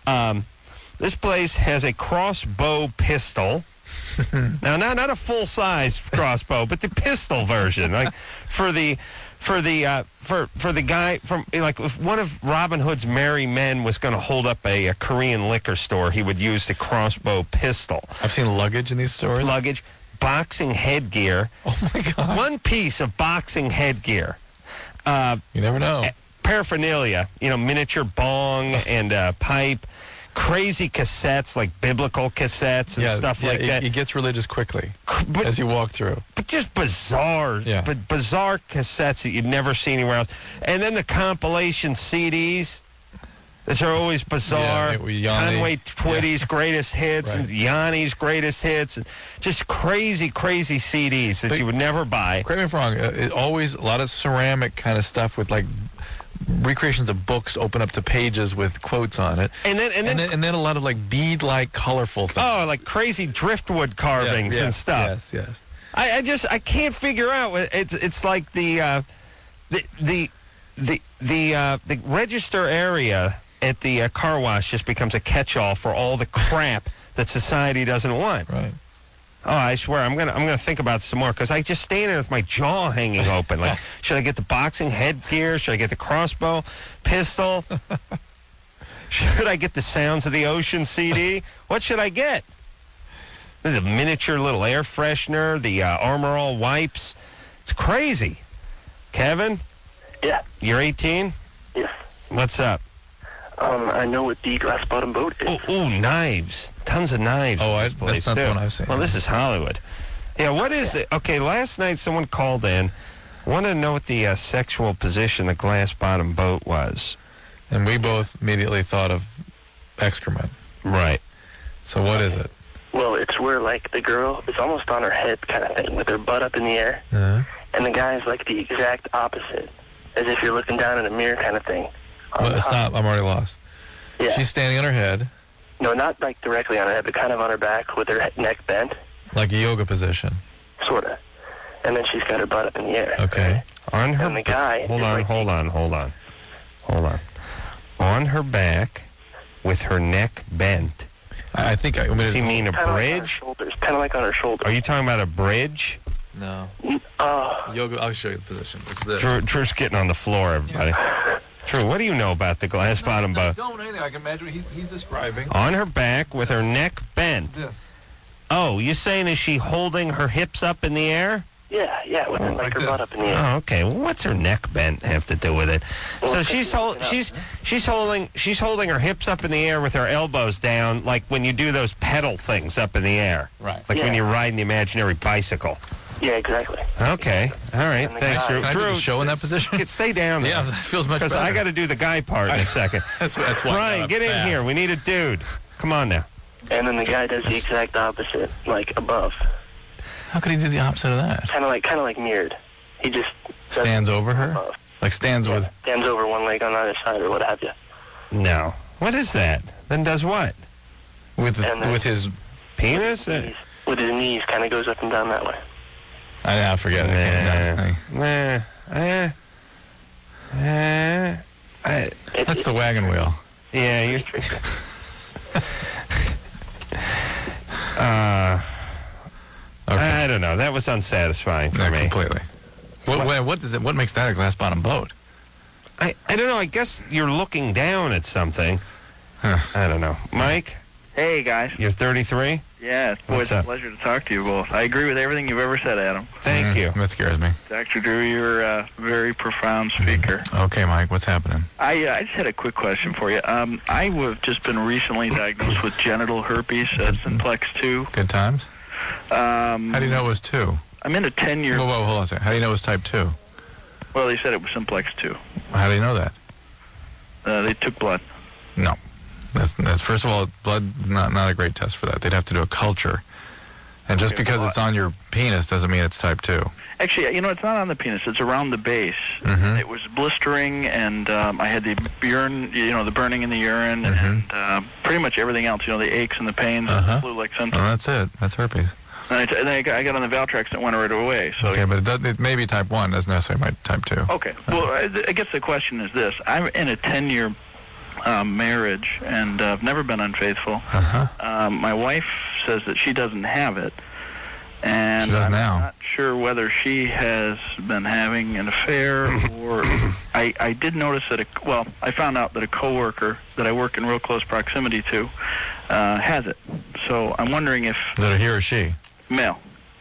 Speaker 2: a crossbow pistol. Now, not a full-size crossbow, but the pistol version, like for the guy from, like, if one of Robin Hood's merry men was going to hold up a Korean liquor store, he would use the crossbow pistol.
Speaker 3: I've seen luggage in these stores.
Speaker 2: Luggage, boxing headgear.
Speaker 3: Oh my God!
Speaker 2: One piece of boxing headgear.
Speaker 3: You never know.
Speaker 2: Paraphernalia, miniature bong and pipe. Crazy cassettes, like biblical cassettes and stuff like that.
Speaker 3: It gets religious quickly as you walk through.
Speaker 2: But just bizarre, bizarre cassettes that you'd never see anywhere else. And then the compilation CDs, which are always bizarre. Conway Twitty's greatest hits and Yanni's greatest hits. And just crazy CDs that you would never buy.
Speaker 3: Correct me if I'm wrong. Always a lot of ceramic kind of stuff with, like, recreations of books open up to pages with quotes on it, and then a lot of, like, bead-like colorful things.
Speaker 2: Oh, like crazy driftwood carvings and stuff.
Speaker 3: Yes.
Speaker 2: I can't figure out. It's like the register area at the car wash just becomes a catch-all for all the crap that society doesn't want.
Speaker 3: Right.
Speaker 2: Oh, I swear, I'm gonna think about this some more, because I just stand there with my jaw hanging open. Like, should I get the boxing headgear? Should I get the crossbow pistol? Should I get the Sounds of the Ocean CD? What should I get? The miniature little air freshener, the Armor All wipes. It's crazy. Kevin?
Speaker 11: Yeah.
Speaker 2: You're 18?
Speaker 11: Yes.
Speaker 2: What's up?
Speaker 11: I know what the Glass Bottom Boat is.
Speaker 2: Oh, knives. Tons of knives.
Speaker 3: Oh,
Speaker 2: in this place,
Speaker 3: that's not
Speaker 2: too.
Speaker 3: the one I've seen.
Speaker 2: Well, this is Hollywood. Yeah, what is it? Okay, last night someone called in, wanted to know what the sexual position the Glass Bottom Boat was.
Speaker 3: And we both immediately thought of excrement.
Speaker 2: Right.
Speaker 3: So what is it?
Speaker 11: Well, it's where, like, the girl is almost on her head kind of thing, with her butt up in the air. And the guy is, like, the exact opposite, as if you're looking down in a mirror kind of thing.
Speaker 3: Well, stop. I'm already lost.
Speaker 11: Yeah.
Speaker 3: She's standing on her head.
Speaker 11: No, not, like, directly on her head, but kind of on her back with her neck bent.
Speaker 3: Like a yoga position.
Speaker 11: Sort of. And then she's got her butt up in the air.
Speaker 3: Okay.
Speaker 2: On her...
Speaker 11: And the guy...
Speaker 2: Hold on. On her back with her neck bent.
Speaker 3: I think...
Speaker 2: Does he mean a bridge?
Speaker 11: Kind of like on her shoulders.
Speaker 2: Are you talking about a bridge?
Speaker 3: No. Yoga, I'll show you the position. It's this.
Speaker 2: Drew's getting on the floor, everybody. Drew, what do you know about the Glass Bottom Boat?
Speaker 3: I don't know anything. I can imagine he's describing.
Speaker 2: On her back with her neck bent.
Speaker 3: This.
Speaker 2: Oh, you're saying is she holding her hips up in the air?
Speaker 11: Yeah, with like her butt up in the air.
Speaker 2: Oh, okay. Well, what's her neck bent have to do with it?
Speaker 11: Well,
Speaker 2: so she's holding her hips up in the air with her elbows down, like when you do those pedal things up in the air.
Speaker 3: Right.
Speaker 2: Like when you're riding the imaginary bicycle.
Speaker 11: Yeah, exactly.
Speaker 2: Okay. All right. Thanks, Drew.
Speaker 3: Can I do the show in that position?
Speaker 2: Stay down there.
Speaker 3: Yeah, that feels much better.
Speaker 2: Because I got to do the guy part in a second.
Speaker 3: That's why.
Speaker 2: Brian, get in here. We need a dude. Come on now.
Speaker 11: And then the guy does the exact opposite, like above.
Speaker 3: How could he do the opposite of that?
Speaker 11: Kind of like mirrored. He just
Speaker 3: stands over her,
Speaker 11: above.
Speaker 3: like stands with.
Speaker 11: Stands over one leg on either side, or what have you.
Speaker 2: No. What is that? Then does what?
Speaker 3: With his
Speaker 2: penis?
Speaker 11: with his knees, kind of goes up and down that way.
Speaker 3: I forget it. That's the wagon wheel.
Speaker 2: Yeah, you're... I don't know. That was unsatisfying for me.
Speaker 3: Completely. What makes that a glass bottom boat?
Speaker 2: I don't know. I guess you're looking down at something. I don't know. Mike?
Speaker 12: Hey, guys.
Speaker 2: You're 33?
Speaker 12: Yeah, it's a pleasure to talk to you both. I agree with everything you've ever said, Adam.
Speaker 2: Thank you.
Speaker 3: That scares me.
Speaker 12: Dr. Drew, you're a very profound speaker.
Speaker 3: Okay, Mike, what's happening?
Speaker 12: I just had a quick question for you. I have just been recently diagnosed with genital herpes, simplex 2.
Speaker 3: Good times? How do you know it was 2?
Speaker 12: I'm in a 10-year...
Speaker 3: Whoa, hold on a second. How do you know it was type 2?
Speaker 12: Well, they said it was simplex 2.
Speaker 3: How do you know that?
Speaker 12: They took blood.
Speaker 3: No. That's first of all, blood not a great test for that. They'd have to do a culture. And just because it's on your penis doesn't mean it's type 2.
Speaker 12: Actually, it's not on the penis. It's around the base.
Speaker 3: Mm-hmm.
Speaker 12: It was blistering, and I had the urine, the burning in the urine, and pretty much everything else, the aches and the pains, and the flu-like symptoms.
Speaker 3: Well, that's it. That's herpes.
Speaker 12: And I got on the Valtrex and it went right away. So
Speaker 3: okay, but it may be type 1, doesn't necessarily be type 2.
Speaker 12: Okay. Well, I guess the question is this. I'm in a 10-year marriage, and I've never been unfaithful. My wife says that she doesn't have it, and I'm not sure whether she has been having an affair or... I did notice that, I found out that a coworker that I work in real close proximity to has it. So I'm wondering if...
Speaker 3: Is it he or she?
Speaker 12: Male.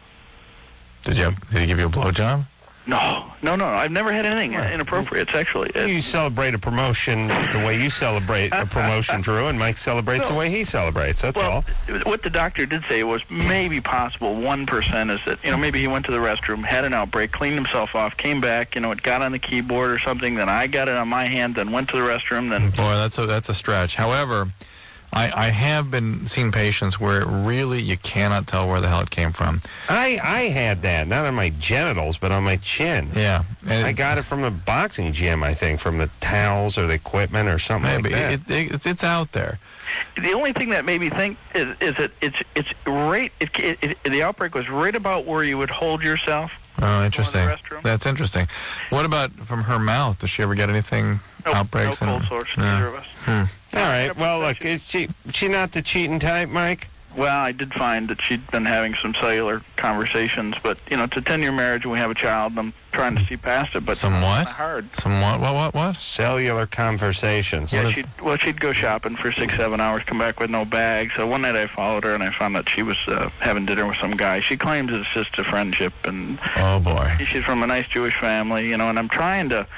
Speaker 3: Did he give you a blowjob?
Speaker 12: No. I've never had anything inappropriate sexually.
Speaker 2: You celebrate a promotion the way you celebrate a promotion, Drew, and Mike celebrates the way he celebrates. That's all.
Speaker 12: What the doctor did say was maybe possible 1% is that, maybe he went to the restroom, had an outbreak, cleaned himself off, came back, it got on the keyboard or something, then I got it on my hand, then went to the restroom, then...
Speaker 3: Boy, that's a stretch. However... I have seen patients where really you cannot tell where the hell it came from.
Speaker 2: I had that, not on my genitals, but on my chin.
Speaker 3: Yeah.
Speaker 2: I got it from the boxing gym, I think, from the towels or the equipment or something like that.
Speaker 3: It's out there.
Speaker 12: The only thing that made me think is that it's right. The outbreak was right about where you would hold yourself.
Speaker 3: Oh, interesting. That's interesting. What about from her mouth? Does she ever get anything? Outbreaks?
Speaker 12: No cold sores, neither of us.
Speaker 2: All right. Well, look, is she not the cheating type, Mike?
Speaker 12: Well, I did find that she'd been having some cellular conversations, but, it's a 10-year marriage and we have a child, and I'm trying to see past it, but
Speaker 3: some what?
Speaker 12: It's hard.
Speaker 3: Some what?
Speaker 2: Cellular conversations.
Speaker 12: Yeah, she'd go shopping for 6-7 hours, come back with no bag. So one night I followed her, and I found that she was having dinner with some guy. She claims it's just a friendship, and...
Speaker 3: Oh, boy.
Speaker 12: She's from a nice Jewish family, and I'm trying to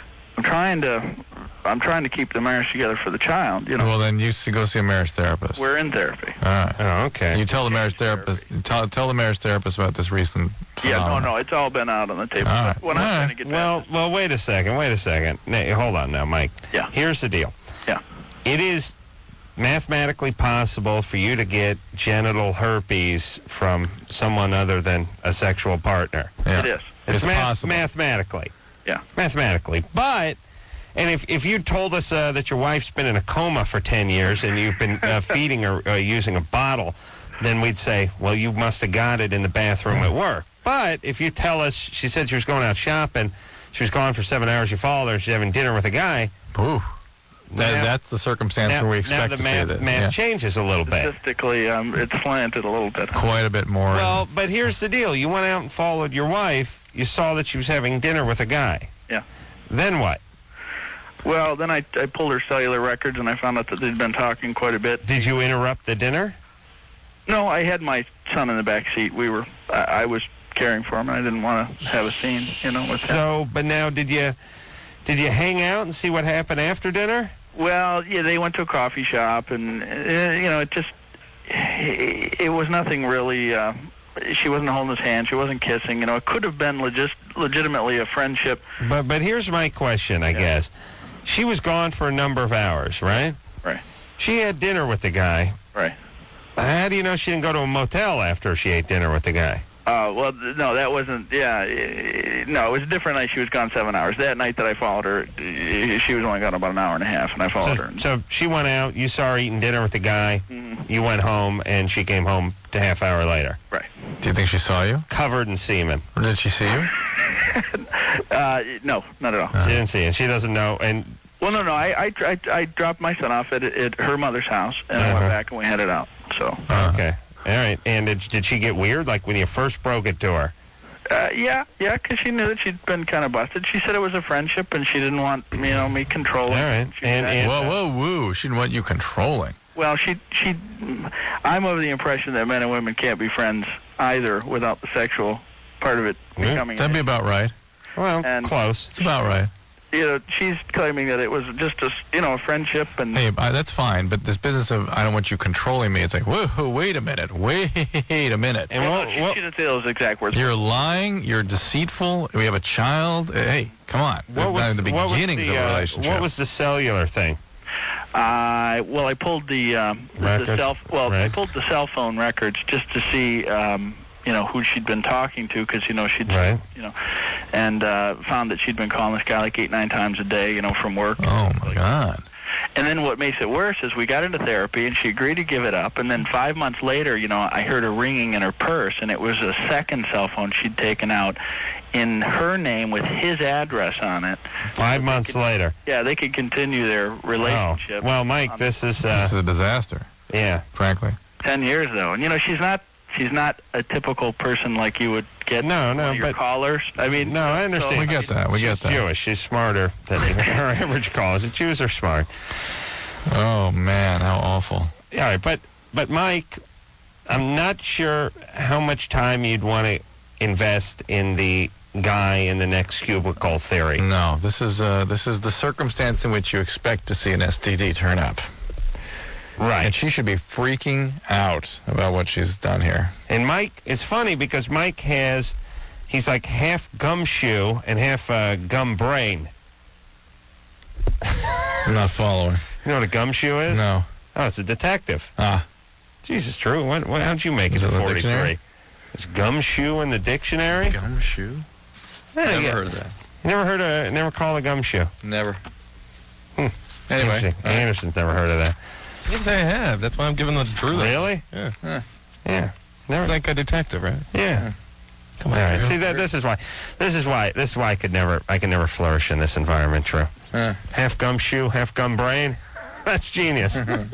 Speaker 12: keep the marriage together for the child,
Speaker 3: Well, then you go see a marriage therapist.
Speaker 12: We're in therapy.
Speaker 3: All right.
Speaker 2: Oh, okay.
Speaker 3: You tell the marriage therapist. Tell the marriage therapist about this recent phenomenon.
Speaker 12: Yeah, no, it's all been out on the table.
Speaker 3: All right.
Speaker 12: When I'm trying to get
Speaker 2: well, wait a second. Hold on now, Mike.
Speaker 12: Yeah.
Speaker 2: Here's the deal.
Speaker 12: Yeah.
Speaker 2: It is mathematically possible for you to get genital herpes from someone other than a sexual partner.
Speaker 3: Yeah.
Speaker 12: It is.
Speaker 2: It's
Speaker 3: possible.
Speaker 2: Mathematically.
Speaker 12: Yeah.
Speaker 2: Mathematically. But... And if you told us that your wife's been in a coma for 10 years and you've been feeding her using a bottle, then we'd say, well, you must have got it in the bathroom at work. But if you tell us she said she was going out shopping, she was gone for 7 hours, you followed her, she's having dinner with a guy.
Speaker 3: Ooh. That's the circumstance where we expect to see this.
Speaker 2: Now the math changes a little bit.
Speaker 12: Statistically, it's slanted a little bit.
Speaker 3: Quite a bit more.
Speaker 2: Well, but here's the deal. You went out and followed your wife. You saw that she was having dinner with a guy.
Speaker 12: Yeah.
Speaker 2: Then what?
Speaker 12: Well, then I pulled her cellular records, and I found out that they'd been talking quite a bit.
Speaker 2: Did you interrupt the dinner?
Speaker 12: No, I had my son in the back seat. I was caring for him, and I didn't want to have a scene, with him.
Speaker 2: So, but now, did you hang out and see what happened after dinner?
Speaker 12: Well, yeah, they went to a coffee shop, and, it was nothing really... she wasn't holding his hand. She wasn't kissing. It could have been legitimately a friendship.
Speaker 2: But here's my question, I guess. She was gone for a number of hours, right?
Speaker 12: Right.
Speaker 2: She had dinner with the guy.
Speaker 12: Right.
Speaker 2: How do you know she didn't go to a motel after she ate dinner with the guy?
Speaker 12: Well, no, that wasn't, no, it was a different night. She was gone 7 hours. That night that I followed her, she was only gone about an hour and a half, and I followed her.
Speaker 2: So she went out, you saw her eating dinner with the guy.
Speaker 12: Mm-hmm.
Speaker 2: you went home, and she came home a half hour later.
Speaker 12: Right.
Speaker 3: Do you think she saw you?
Speaker 2: Covered in semen.
Speaker 3: Or did she see you?
Speaker 12: No, not at all.
Speaker 2: She didn't see you. She doesn't know. And
Speaker 12: Well, no. I dropped my son off at her mother's house, and I went back and we headed out. So.
Speaker 2: Okay. All right. And did she get weird, like when you first broke it to her?
Speaker 12: Yeah, because she knew that she'd been kind of busted. She said it was a friendship, and she didn't want me controlling.
Speaker 2: All right.
Speaker 3: Whoa. She didn't want you controlling.
Speaker 12: Well, I'm of the impression that men and women can't be friends either without the sexual part of it becoming.
Speaker 3: That'd be about right.
Speaker 2: Well, close.
Speaker 3: It's about right.
Speaker 12: She's claiming that it was just a friendship, and
Speaker 3: hey, that's fine. But this business of I don't want you controlling me, it's like, whoa, wait a minute.
Speaker 12: And she didn't say those exact words.
Speaker 3: You're lying. You're deceitful. We have a child. Hey, come on.
Speaker 2: What was
Speaker 3: the beginnings of a relationship?
Speaker 2: What was the cellular thing?
Speaker 12: I pulled I pulled the cell phone records just to see who she'd been talking to, because she'd and found that she'd been calling this guy like 8-9 times a day, from work.
Speaker 3: Oh my God.
Speaker 12: And then what makes it worse is we got into therapy, and she agreed to give it up. And then 5 months later, I heard a ringing in her purse, and it was a second cell phone she'd taken out in her name with his address on it.
Speaker 2: 5 months later.
Speaker 12: Yeah, they could continue their relationship.
Speaker 2: Oh. Well, Mike, this is
Speaker 3: a disaster.
Speaker 2: Yeah,
Speaker 3: frankly.
Speaker 12: 10 years though, and she's not a typical person like you would get. Your callers. I mean,
Speaker 2: no, I understand.
Speaker 3: So we get that.
Speaker 2: She's Jewish. She's smarter than her average callers. The Jews are smart.
Speaker 3: Oh man, how awful.
Speaker 2: Yeah, but Mike, I'm not sure how much time you'd want to invest in the guy in the next cubicle theory.
Speaker 3: No, this is the circumstance in which you expect to see an STD turn up.
Speaker 2: Right.
Speaker 3: And she should be freaking out about what she's done here.
Speaker 2: And Mike, it's funny because Mike he's like half gumshoe and half gum brain.
Speaker 3: I'm not following.
Speaker 2: You know what a gumshoe is?
Speaker 3: No.
Speaker 2: Oh, it's a detective.
Speaker 3: Ah.
Speaker 2: Jesus, Drew, how'd you make it to 43? Is gumshoe in the dictionary?
Speaker 3: Gumshoe?
Speaker 2: Yeah,
Speaker 3: Never heard of that.
Speaker 2: You never called a gumshoe?
Speaker 3: Never. Anyway.
Speaker 2: Anderson's never heard of that.
Speaker 13: Yes, I have. That's why I'm giving the Drew.
Speaker 2: Really?
Speaker 13: Yeah.
Speaker 2: Yeah. Never.
Speaker 13: It's like a detective, right?
Speaker 2: Yeah. Come on. All right. See, this is why I could never flourish in this environment, Drew. Half gumshoe, half gum brain. That's genius.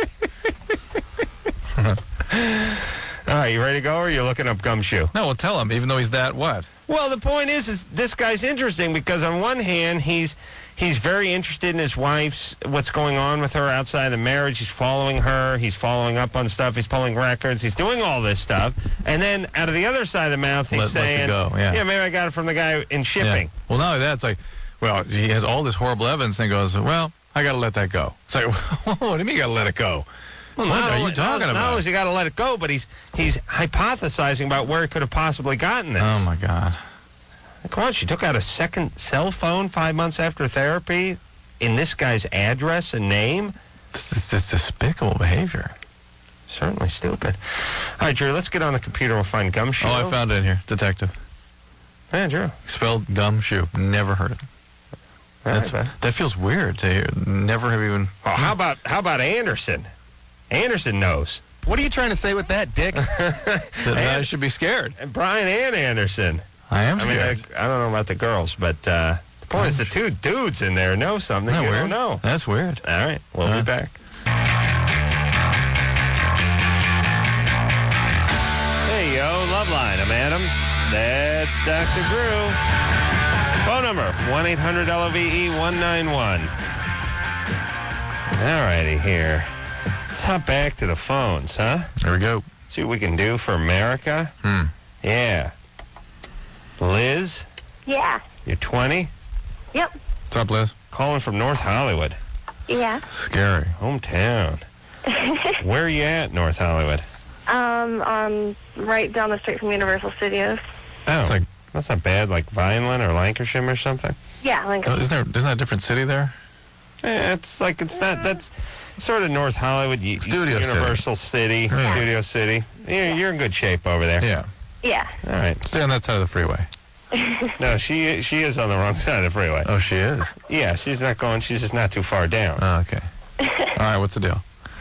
Speaker 2: All right, you ready to go, or are you looking up gumshoe?
Speaker 3: No, well, tell him, even though he's that what?
Speaker 2: Well, the point is this guy's interesting because on one hand, he's very interested in his wife's, what's going on with her outside the marriage. He's following her. He's following up on stuff. He's pulling records. He's doing all this stuff. And then out of the other side of the mouth, he's saying, maybe I got it from the guy in shipping.
Speaker 3: Yeah. Well, not only that, it's like, well, he has all this horrible evidence and goes, well, I got to let that go. It's like, what do you mean you got to let it go?
Speaker 2: Well,
Speaker 3: what are you talking about?
Speaker 2: Not only has he got to let it go, but he's hypothesizing about where he could have possibly gotten this.
Speaker 3: Oh, my God.
Speaker 2: Come on, she took out a second cell phone 5 months after therapy in this guy's address and name.
Speaker 3: It's despicable behavior.
Speaker 2: Certainly stupid. All right, Drew, let's get on the computer. We'll find gumshoe.
Speaker 3: Oh, I found it in here. Detective.
Speaker 2: Yeah, Drew.
Speaker 3: Spelled gumshoe. Never heard of it. That feels weird to hear. Never have even...
Speaker 2: Well, how about Anderson? Anderson knows.
Speaker 13: What are you trying to say with that, Dick?
Speaker 3: That I should be scared.
Speaker 2: And Brian and Anderson.
Speaker 3: I am scared.
Speaker 2: I don't know about the girls, but the point is the two dudes in there know something you don't know.
Speaker 3: That's weird.
Speaker 2: All right, we'll be back. Hey, yo, Loveline. I'm Adam. That's Dr. Drew. Phone number, 1-800-LOVE-191. All righty, here. Let's hop back to the phones, huh?
Speaker 3: There we go.
Speaker 2: See what we can do for America. Yeah. Liz?
Speaker 6: Yeah.
Speaker 2: You're 20?
Speaker 6: Yep.
Speaker 3: What's up, Liz?
Speaker 2: Calling from North Hollywood.
Speaker 6: Yeah.
Speaker 3: Scary.
Speaker 2: Hometown. Where are you at, North Hollywood?
Speaker 10: I'm right down the street from Universal Studios.
Speaker 2: Oh, that's not bad. Like Vineland or Lancashire or something?
Speaker 10: Yeah, Lancashire.
Speaker 3: Isn't that a different city there?
Speaker 2: Yeah, it's not. That's sort of North Hollywood. Universal City.
Speaker 3: Yeah.
Speaker 2: Studio City. You're in good shape over there.
Speaker 3: Yeah.
Speaker 10: Yeah.
Speaker 2: All right.
Speaker 3: Stay on that side of the freeway.
Speaker 2: No, she is on the wrong side of the freeway.
Speaker 3: Oh, she is?
Speaker 2: Yeah, she's not going. She's just not too far down.
Speaker 3: Oh, okay. All right, what's the deal?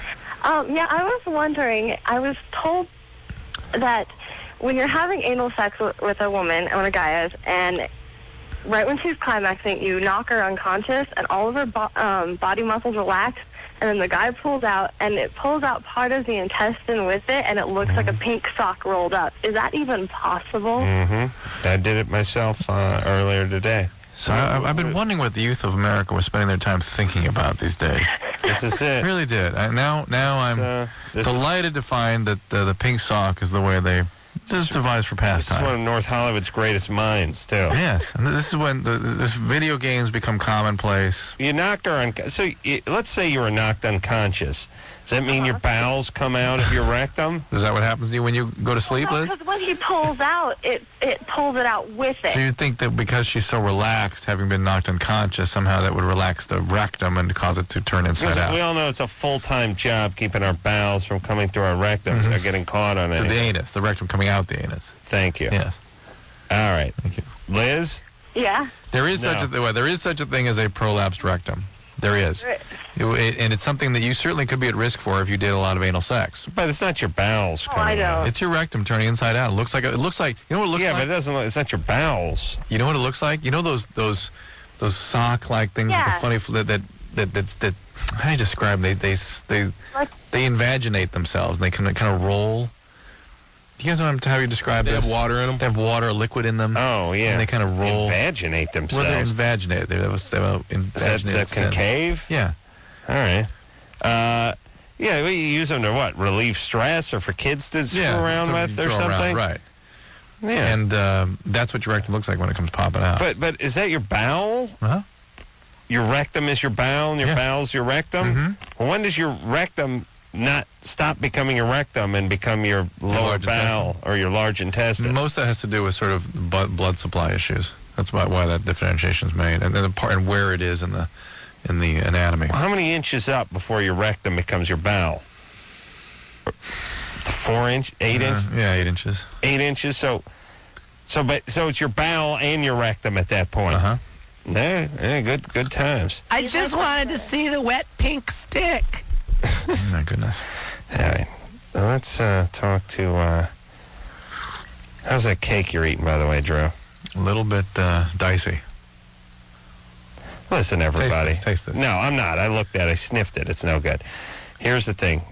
Speaker 10: Yeah, I was wondering, I was told that when you're having anal sex with a woman, and when a guy is, and right when she's climaxing, you knock her unconscious, and all of her body muscles relax, and then the guy pulls out, and it pulls out part of the intestine with it, and it looks like a pink sock rolled up. Is that even possible?
Speaker 2: Mm-hmm. I did it myself earlier today.
Speaker 3: So I've been wondering what the youth of America were spending their time thinking about these days.
Speaker 2: This is it.
Speaker 3: I really did. Now I'm delighted to find that the pink sock is the way they just devised for pastime.
Speaker 2: This is one of North Hollywood's greatest minds, too.
Speaker 3: Yes, and this is when this video games become commonplace.
Speaker 2: You knocked her let's say you were knocked unconscious. Does that mean your bowels come out of your rectum?
Speaker 3: Is that what happens to you when you go to sleep, Liz?
Speaker 10: Because when he pulls out, it pulls it out with it.
Speaker 3: So you'd think that because she's so relaxed, having been knocked unconscious, somehow that would relax the rectum and cause it to turn inside out.
Speaker 2: We all know it's a full-time job keeping our bowels from coming through our rectums or getting caught on it.
Speaker 3: The anus, the rectum coming out the anus.
Speaker 2: Thank you.
Speaker 3: Yes.
Speaker 2: All right.
Speaker 3: Thank you.
Speaker 2: Liz?
Speaker 10: Yeah?
Speaker 3: There is such a thing as a prolapsed rectum. There is. And it's something that you certainly could be at risk for if you did a lot of anal sex.
Speaker 2: But it's not your bowels coming out.
Speaker 3: It's your rectum turning inside out. It looks like you know what it looks like?
Speaker 2: Yeah, but it doesn't it's not your bowels.
Speaker 3: You know what it looks like? You know those sock-like things with the funny that how do you describe them? They invaginate themselves and they kind of roll. Do you guys know how you describe
Speaker 13: They
Speaker 3: this?
Speaker 13: have water in them?
Speaker 3: They have water, liquid in them.
Speaker 2: Oh, yeah.
Speaker 3: And they kind of roll.
Speaker 2: Invaginate themselves.
Speaker 3: Well, they're invaginated. They have invaginated.
Speaker 2: Is that concave?
Speaker 3: Yeah.
Speaker 2: All right. Yeah, we use them to what? Relieve stress or for kids to screw around with or something?
Speaker 3: Right.
Speaker 2: Yeah.
Speaker 3: And that's what your rectum looks like when it comes popping out.
Speaker 2: But is that your bowel?
Speaker 3: Uh-huh.
Speaker 2: Your rectum is your bowel and your bowel's your rectum? Mm-hmm. Well, when does your rectum not stop becoming your rectum and become your lower bowel or your large intestine?
Speaker 3: Most of that has to do with sort of blood supply issues. That's about why that differentiation is made, and then the part and where it is in the anatomy.
Speaker 2: Well, how many inches up before your rectum becomes your bowel? 4 inch, 8 inches?
Speaker 3: Yeah, 8 inches.
Speaker 2: 8 inches. So it's your bowel and your rectum at that point.
Speaker 3: Uh-huh.
Speaker 2: Yeah, good times.
Speaker 14: I just wanted to see the wet pink stick.
Speaker 3: Oh, my goodness.
Speaker 2: All right. Now let's talk to... how's that cake you're eating, by the way, Drew?
Speaker 3: A little bit dicey.
Speaker 2: Listen, everybody.
Speaker 3: Taste this.
Speaker 2: No, I'm not. I looked at it. I sniffed it. It's no good. Here's the thing.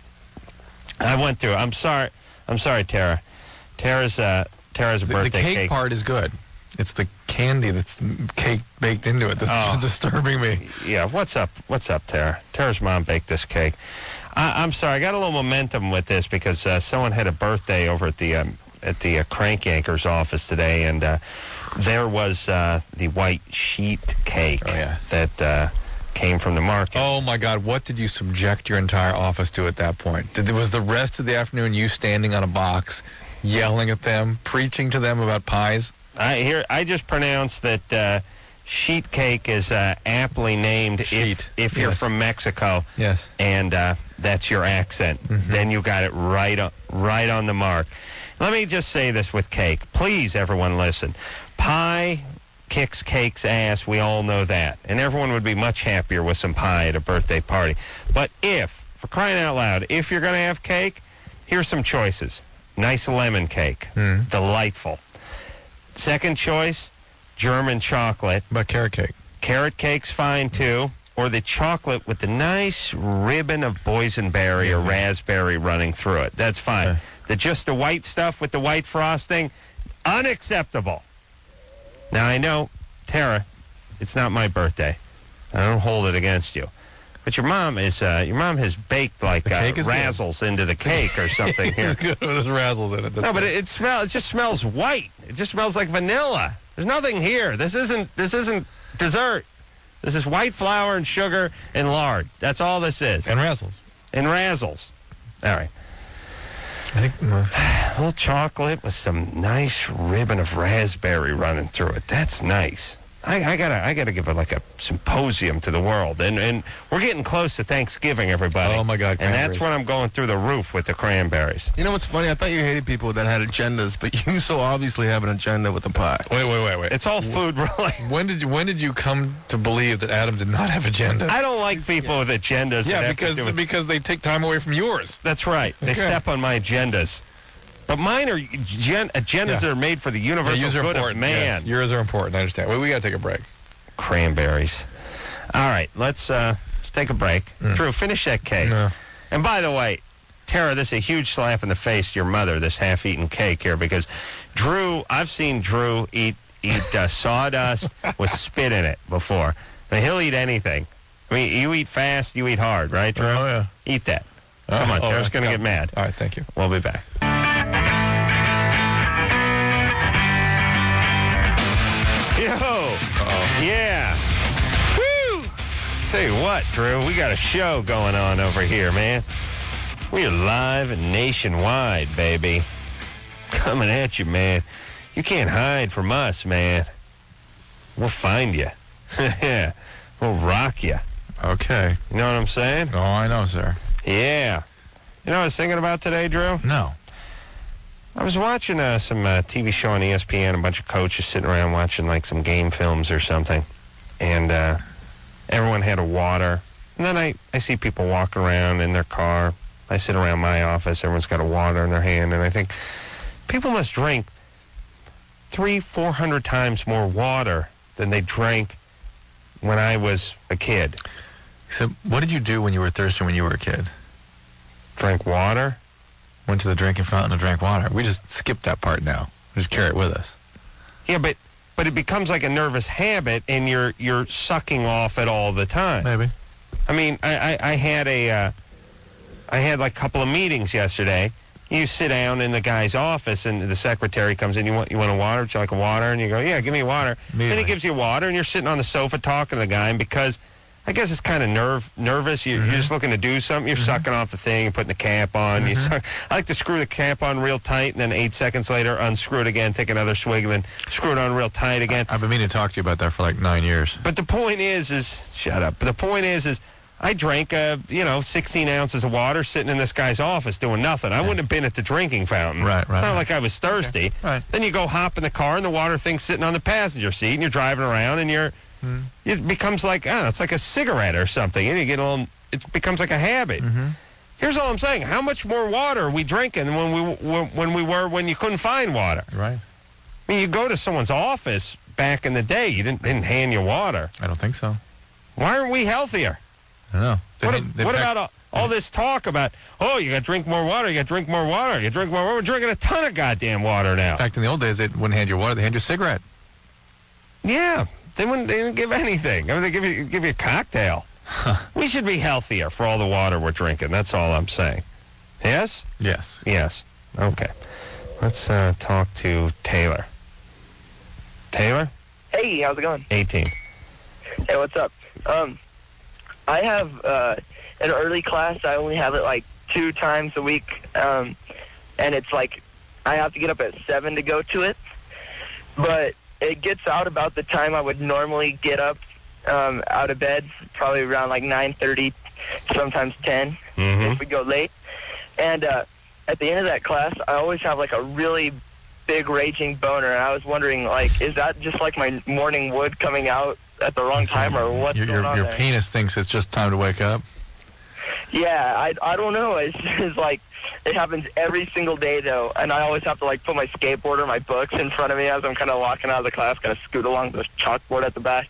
Speaker 2: I went through... I'm sorry, Tara. Tara's a birthday
Speaker 3: The cake
Speaker 2: cake.
Speaker 3: part is good. It's the candy that's cake baked into it that's disturbing me.
Speaker 2: Yeah, what's up? What's up, Tara? Tara's mom baked this cake. I'm sorry, I got a little momentum with this because someone had a birthday over at the Crank Yankers office today, and there was the white sheet cake that came from the market.
Speaker 3: Oh, my God. What did you subject your entire office to at that point? Was the rest of the afternoon you standing on a box, yelling at them, preaching to them about pies?
Speaker 2: I just pronounced that sheet cake is aptly named if you're from Mexico.
Speaker 3: Yes.
Speaker 2: And that's your accent. Mm-hmm. Then you got it right on the mark. Let me just say this with cake. Please, everyone, listen. Pie kicks cake's ass. We all know that. And everyone would be much happier with some pie at a birthday party. But for crying out loud, if you're going to have cake, here's some choices. Nice lemon cake. Delightful. Second choice, German chocolate.
Speaker 3: But carrot cake.
Speaker 2: Carrot cake's fine, too. Or the chocolate with the nice ribbon of boysenberry or raspberry running through it. That's fine. Just the white stuff with the white frosting, unacceptable. Now, I know, Tara, it's not my birthday. I don't hold it against you. But your mom has baked like razzles into the cake or something here.
Speaker 3: It's good with razzles in it.
Speaker 2: No, but it just smells white. It just smells like vanilla. There's nothing here. This isn't dessert. This is white flour and sugar and lard. That's all this is.
Speaker 3: And razzles.
Speaker 2: All right.
Speaker 3: I think
Speaker 2: a little chocolate with some nice ribbon of raspberry running through it. That's nice. I gotta give it like a symposium to the world, and we're getting close to Thanksgiving, everybody.
Speaker 3: Oh my God!
Speaker 2: And that's when I'm going through the roof with the cranberries.
Speaker 13: You know what's funny? I thought you hated people that had agendas, but you so obviously have an agenda with the pie.
Speaker 3: Wait.
Speaker 2: It's all food related.
Speaker 3: When did you come to believe that Adam did not have agendas?
Speaker 2: I don't like people with agendas.
Speaker 3: Yeah,
Speaker 2: that
Speaker 3: because they take time away from yours.
Speaker 2: That's right. They step on my agendas. But mine are agendas that are made for the universal good of man.
Speaker 3: Yes, yours are important. I understand. We got to take a break.
Speaker 2: Cranberries. All right, let's take a break. Drew, finish that cake.
Speaker 3: No.
Speaker 2: And by the way, Tara, this is a huge slap in the face to your mother, this half-eaten cake here, because I've seen Drew eat sawdust with spit in it before. I mean, he'll eat anything. I mean, you eat fast, you eat hard, right, Drew?
Speaker 3: Oh, yeah.
Speaker 2: Eat that. Come on, Tara's going to get mad.
Speaker 3: All right, thank you.
Speaker 2: We'll be back. Yo! Yeah! Woo! Tell you what, Drew, we got a show going on over here, man. We are live and nationwide, baby. Coming at you, man. You can't hide from us, man. We'll find you. Yeah. We'll rock you.
Speaker 3: Okay.
Speaker 2: You know what I'm saying?
Speaker 3: Oh, I know, sir.
Speaker 2: Yeah. You know what I was thinking about today, Drew?
Speaker 3: No.
Speaker 2: I was watching some TV show on ESPN, a bunch of coaches sitting around watching like some game films or something. And everyone had a water. And then I see people walking around in their car. I sit around my office. Everyone's got a water in their hand. And I think people must drink 300-400 times more water than they drank when I was a kid.
Speaker 3: So what did you do when you were thirsty when you were a kid?
Speaker 2: Drank water.
Speaker 3: Went to the drinking fountain and drank water. We just skipped that part now. We just carry it with us.
Speaker 2: Yeah, but it becomes like a nervous habit, and you're sucking off it all the time.
Speaker 3: Maybe.
Speaker 2: I mean, I had like a couple of meetings yesterday. You sit down in the guy's office, and the secretary comes in. You want a water? Would you like a water? And you go, yeah, give me water. Then he gives you water, and you're sitting on the sofa talking to the guy, and because I guess it's kind of nervous. You're just looking to do something. You're sucking off the thing and putting the cap on. I like to screw the cap on real tight, and then 8 seconds later, unscrew it again, take another swig, and then screw it on real tight again.
Speaker 3: I've been meaning to talk to you about that for like 9 years.
Speaker 2: But the point is shut up. But the point is I drank 16 ounces of water sitting in this guy's office doing nothing. I wouldn't have been at the drinking fountain.
Speaker 3: Right.
Speaker 2: It's not like I was thirsty.
Speaker 3: Okay. Right.
Speaker 2: Then you go hop in the car, and the water thing's sitting on the passenger seat, and you're driving around, and it becomes like, it's like a cigarette or something. And you get it becomes like a habit. Here's all I'm saying. How much more water are we drinking than when you couldn't find water?
Speaker 3: Right.
Speaker 2: I mean, you go to someone's office back in the day, you didn't hand you water.
Speaker 3: I don't think so.
Speaker 2: Why aren't we healthier?
Speaker 3: I don't know.
Speaker 2: What about all this talk about, you got to drink more water, you got to drink more water, you drink more water? We're drinking a ton of goddamn water now.
Speaker 3: In fact, in the old days, they wouldn't hand you water, they hand you a cigarette.
Speaker 2: Yeah, they didn't give anything. I mean, they give you a cocktail. We should be healthier for all the water we're drinking. That's all I'm saying. Yes?
Speaker 3: Yes.
Speaker 2: Yes. Okay. Let's talk to Taylor. Taylor?
Speaker 15: Hey, how's it going?
Speaker 2: 18.
Speaker 15: Hey, what's up? I have an early class. I only have it like 2 times a week, and it's like I have to get up at 7 to go to it. But it gets out about the time I would normally get up out of bed, probably around like 9:30, sometimes 10 if we go late. And at the end of that class, I always have like a really big raging boner, and I was wondering, like, is that just like my morning wood coming out at the wrong time, or what's going on
Speaker 3: Your
Speaker 15: there?
Speaker 3: penis thinks it's just time to wake up?
Speaker 15: Yeah, I don't know. It's just like, it happens every single day, though, and I always have to, like, put my skateboard or my books in front of me as I'm kind of walking out of the class, kind of scoot along the chalkboard at the back.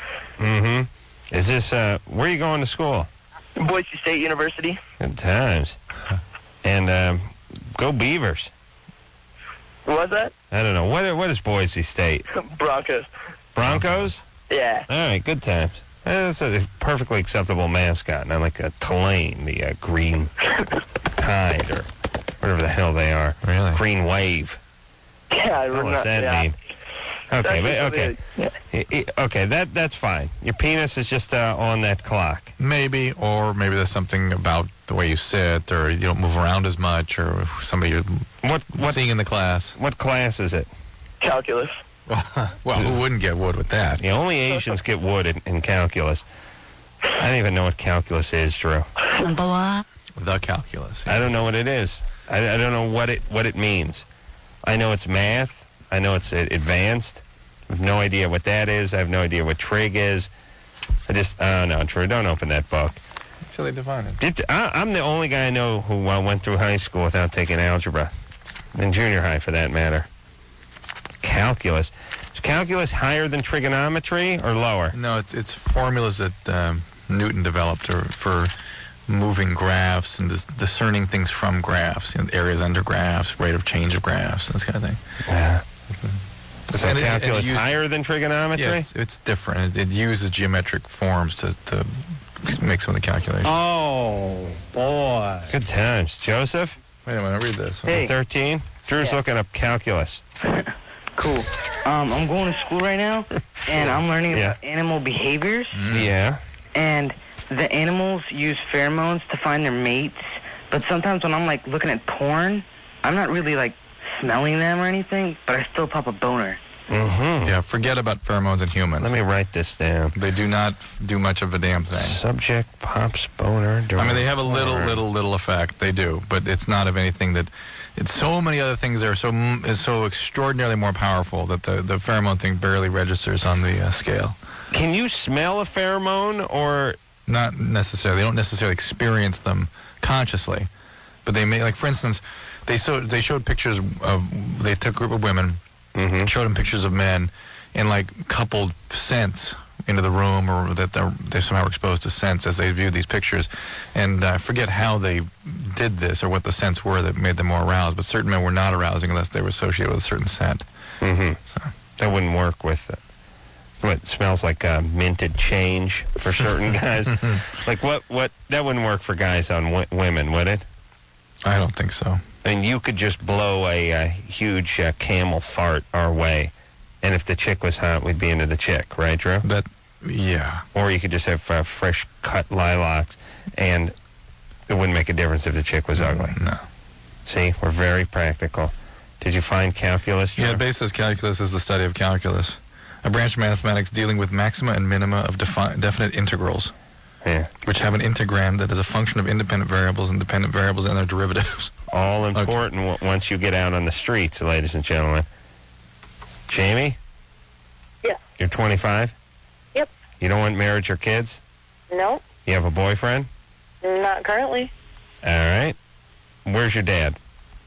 Speaker 2: Is this, where are you going to school?
Speaker 15: Boise State University.
Speaker 2: Good times. And go Beavers.
Speaker 15: What was that?
Speaker 2: I don't know. What is Boise State?
Speaker 15: Broncos.
Speaker 2: Broncos?
Speaker 15: Yeah.
Speaker 2: All right, good times. That's a perfectly acceptable mascot, not like a Tulane, the Green Tide, or whatever the hell they are.
Speaker 3: Really?
Speaker 2: Green Wave.
Speaker 15: Yeah,
Speaker 2: What does that mean? Okay, okay, that's fine. Your penis is just on that clock.
Speaker 3: Maybe, or maybe there's something about the way you sit, or you don't move around as much, or somebody you're seeing in the class.
Speaker 2: What class is it?
Speaker 15: Calculus.
Speaker 3: Well, who wouldn't get wood with that?
Speaker 2: The only Asians get wood in calculus. I don't even know what calculus is, Drew.
Speaker 3: The calculus.
Speaker 2: I don't know what it is. I don't know what it means. I know it's math. I know it's advanced. I have no idea what that is. I have no idea what trig is. I don't know, Drew. Don't open that book.
Speaker 3: So they define it.
Speaker 2: I'm the only guy I know who went through high school without taking algebra. And junior high, for that matter. Calculus. Is calculus higher than trigonometry or lower?
Speaker 3: No, it's formulas that Newton developed for moving graphs and discerning things from graphs, areas under graphs, rate of change of graphs, this kind of thing.
Speaker 2: Yeah. So calculus higher than trigonometry?
Speaker 3: Yeah, it's different. It uses geometric forms to make some of the calculations.
Speaker 2: Oh, boy. Good times. Joseph?
Speaker 3: Wait a minute, read this.
Speaker 4: Hey.
Speaker 2: 13? Drew's looking up calculus.
Speaker 4: Cool. I'm going to school right now, and I'm learning about animal behaviors.
Speaker 2: Yeah.
Speaker 4: And the animals use pheromones to find their mates, but sometimes when I'm, like, looking at porn, I'm not really, like, smelling them or anything, but I still pop a boner.
Speaker 2: Mm-hmm.
Speaker 3: Yeah, forget about pheromones in humans.
Speaker 2: Let me write this down.
Speaker 3: They do not do much of a damn thing.
Speaker 2: Subject pops boner.
Speaker 3: I mean, they have a little effect. They do, but it's not of anything that. It's so many other things that are so extraordinarily more powerful that the pheromone thing barely registers on the scale.
Speaker 2: Can you smell a pheromone or?
Speaker 3: Not necessarily. They don't necessarily experience them consciously, but they may. Like for instance, they showed pictures of. They took a group of women.
Speaker 2: Mm-hmm.
Speaker 3: Showed them pictures of men and like coupled scents into the room, or that they somehow were exposed to scents as they viewed these pictures. And I forget how they did this or what the scents were that made them more aroused, but certain men were not arousing unless they were associated with a certain scent.
Speaker 2: Mm-hmm.
Speaker 3: So
Speaker 2: that wouldn't work with it. What smells like minted change for certain guys? Like what that wouldn't work for guys on women, would it?
Speaker 3: I don't think so.
Speaker 2: And you could just blow a huge camel fart our way, and if the chick was hot, we'd be into the chick, right, Drew?
Speaker 3: Yeah.
Speaker 2: Or you could just have fresh cut lilacs, and it wouldn't make a difference if the chick was ugly.
Speaker 3: No.
Speaker 2: See, we're very practical. Did you find calculus, Drew?
Speaker 3: Yeah, basis calculus is the study of calculus, a branch of mathematics dealing with maxima and minima of definite integrals.
Speaker 2: Yeah.
Speaker 3: Which have an integrand that is a function of independent variables and dependent variables and their derivatives.
Speaker 2: All important once you get out on the streets, ladies and gentlemen. Jamie?
Speaker 16: Yeah.
Speaker 2: You're 25?
Speaker 16: Yep.
Speaker 2: You don't want marriage or kids?
Speaker 16: No,
Speaker 2: You have a boyfriend?
Speaker 16: not currently.
Speaker 2: All right. Where's your dad?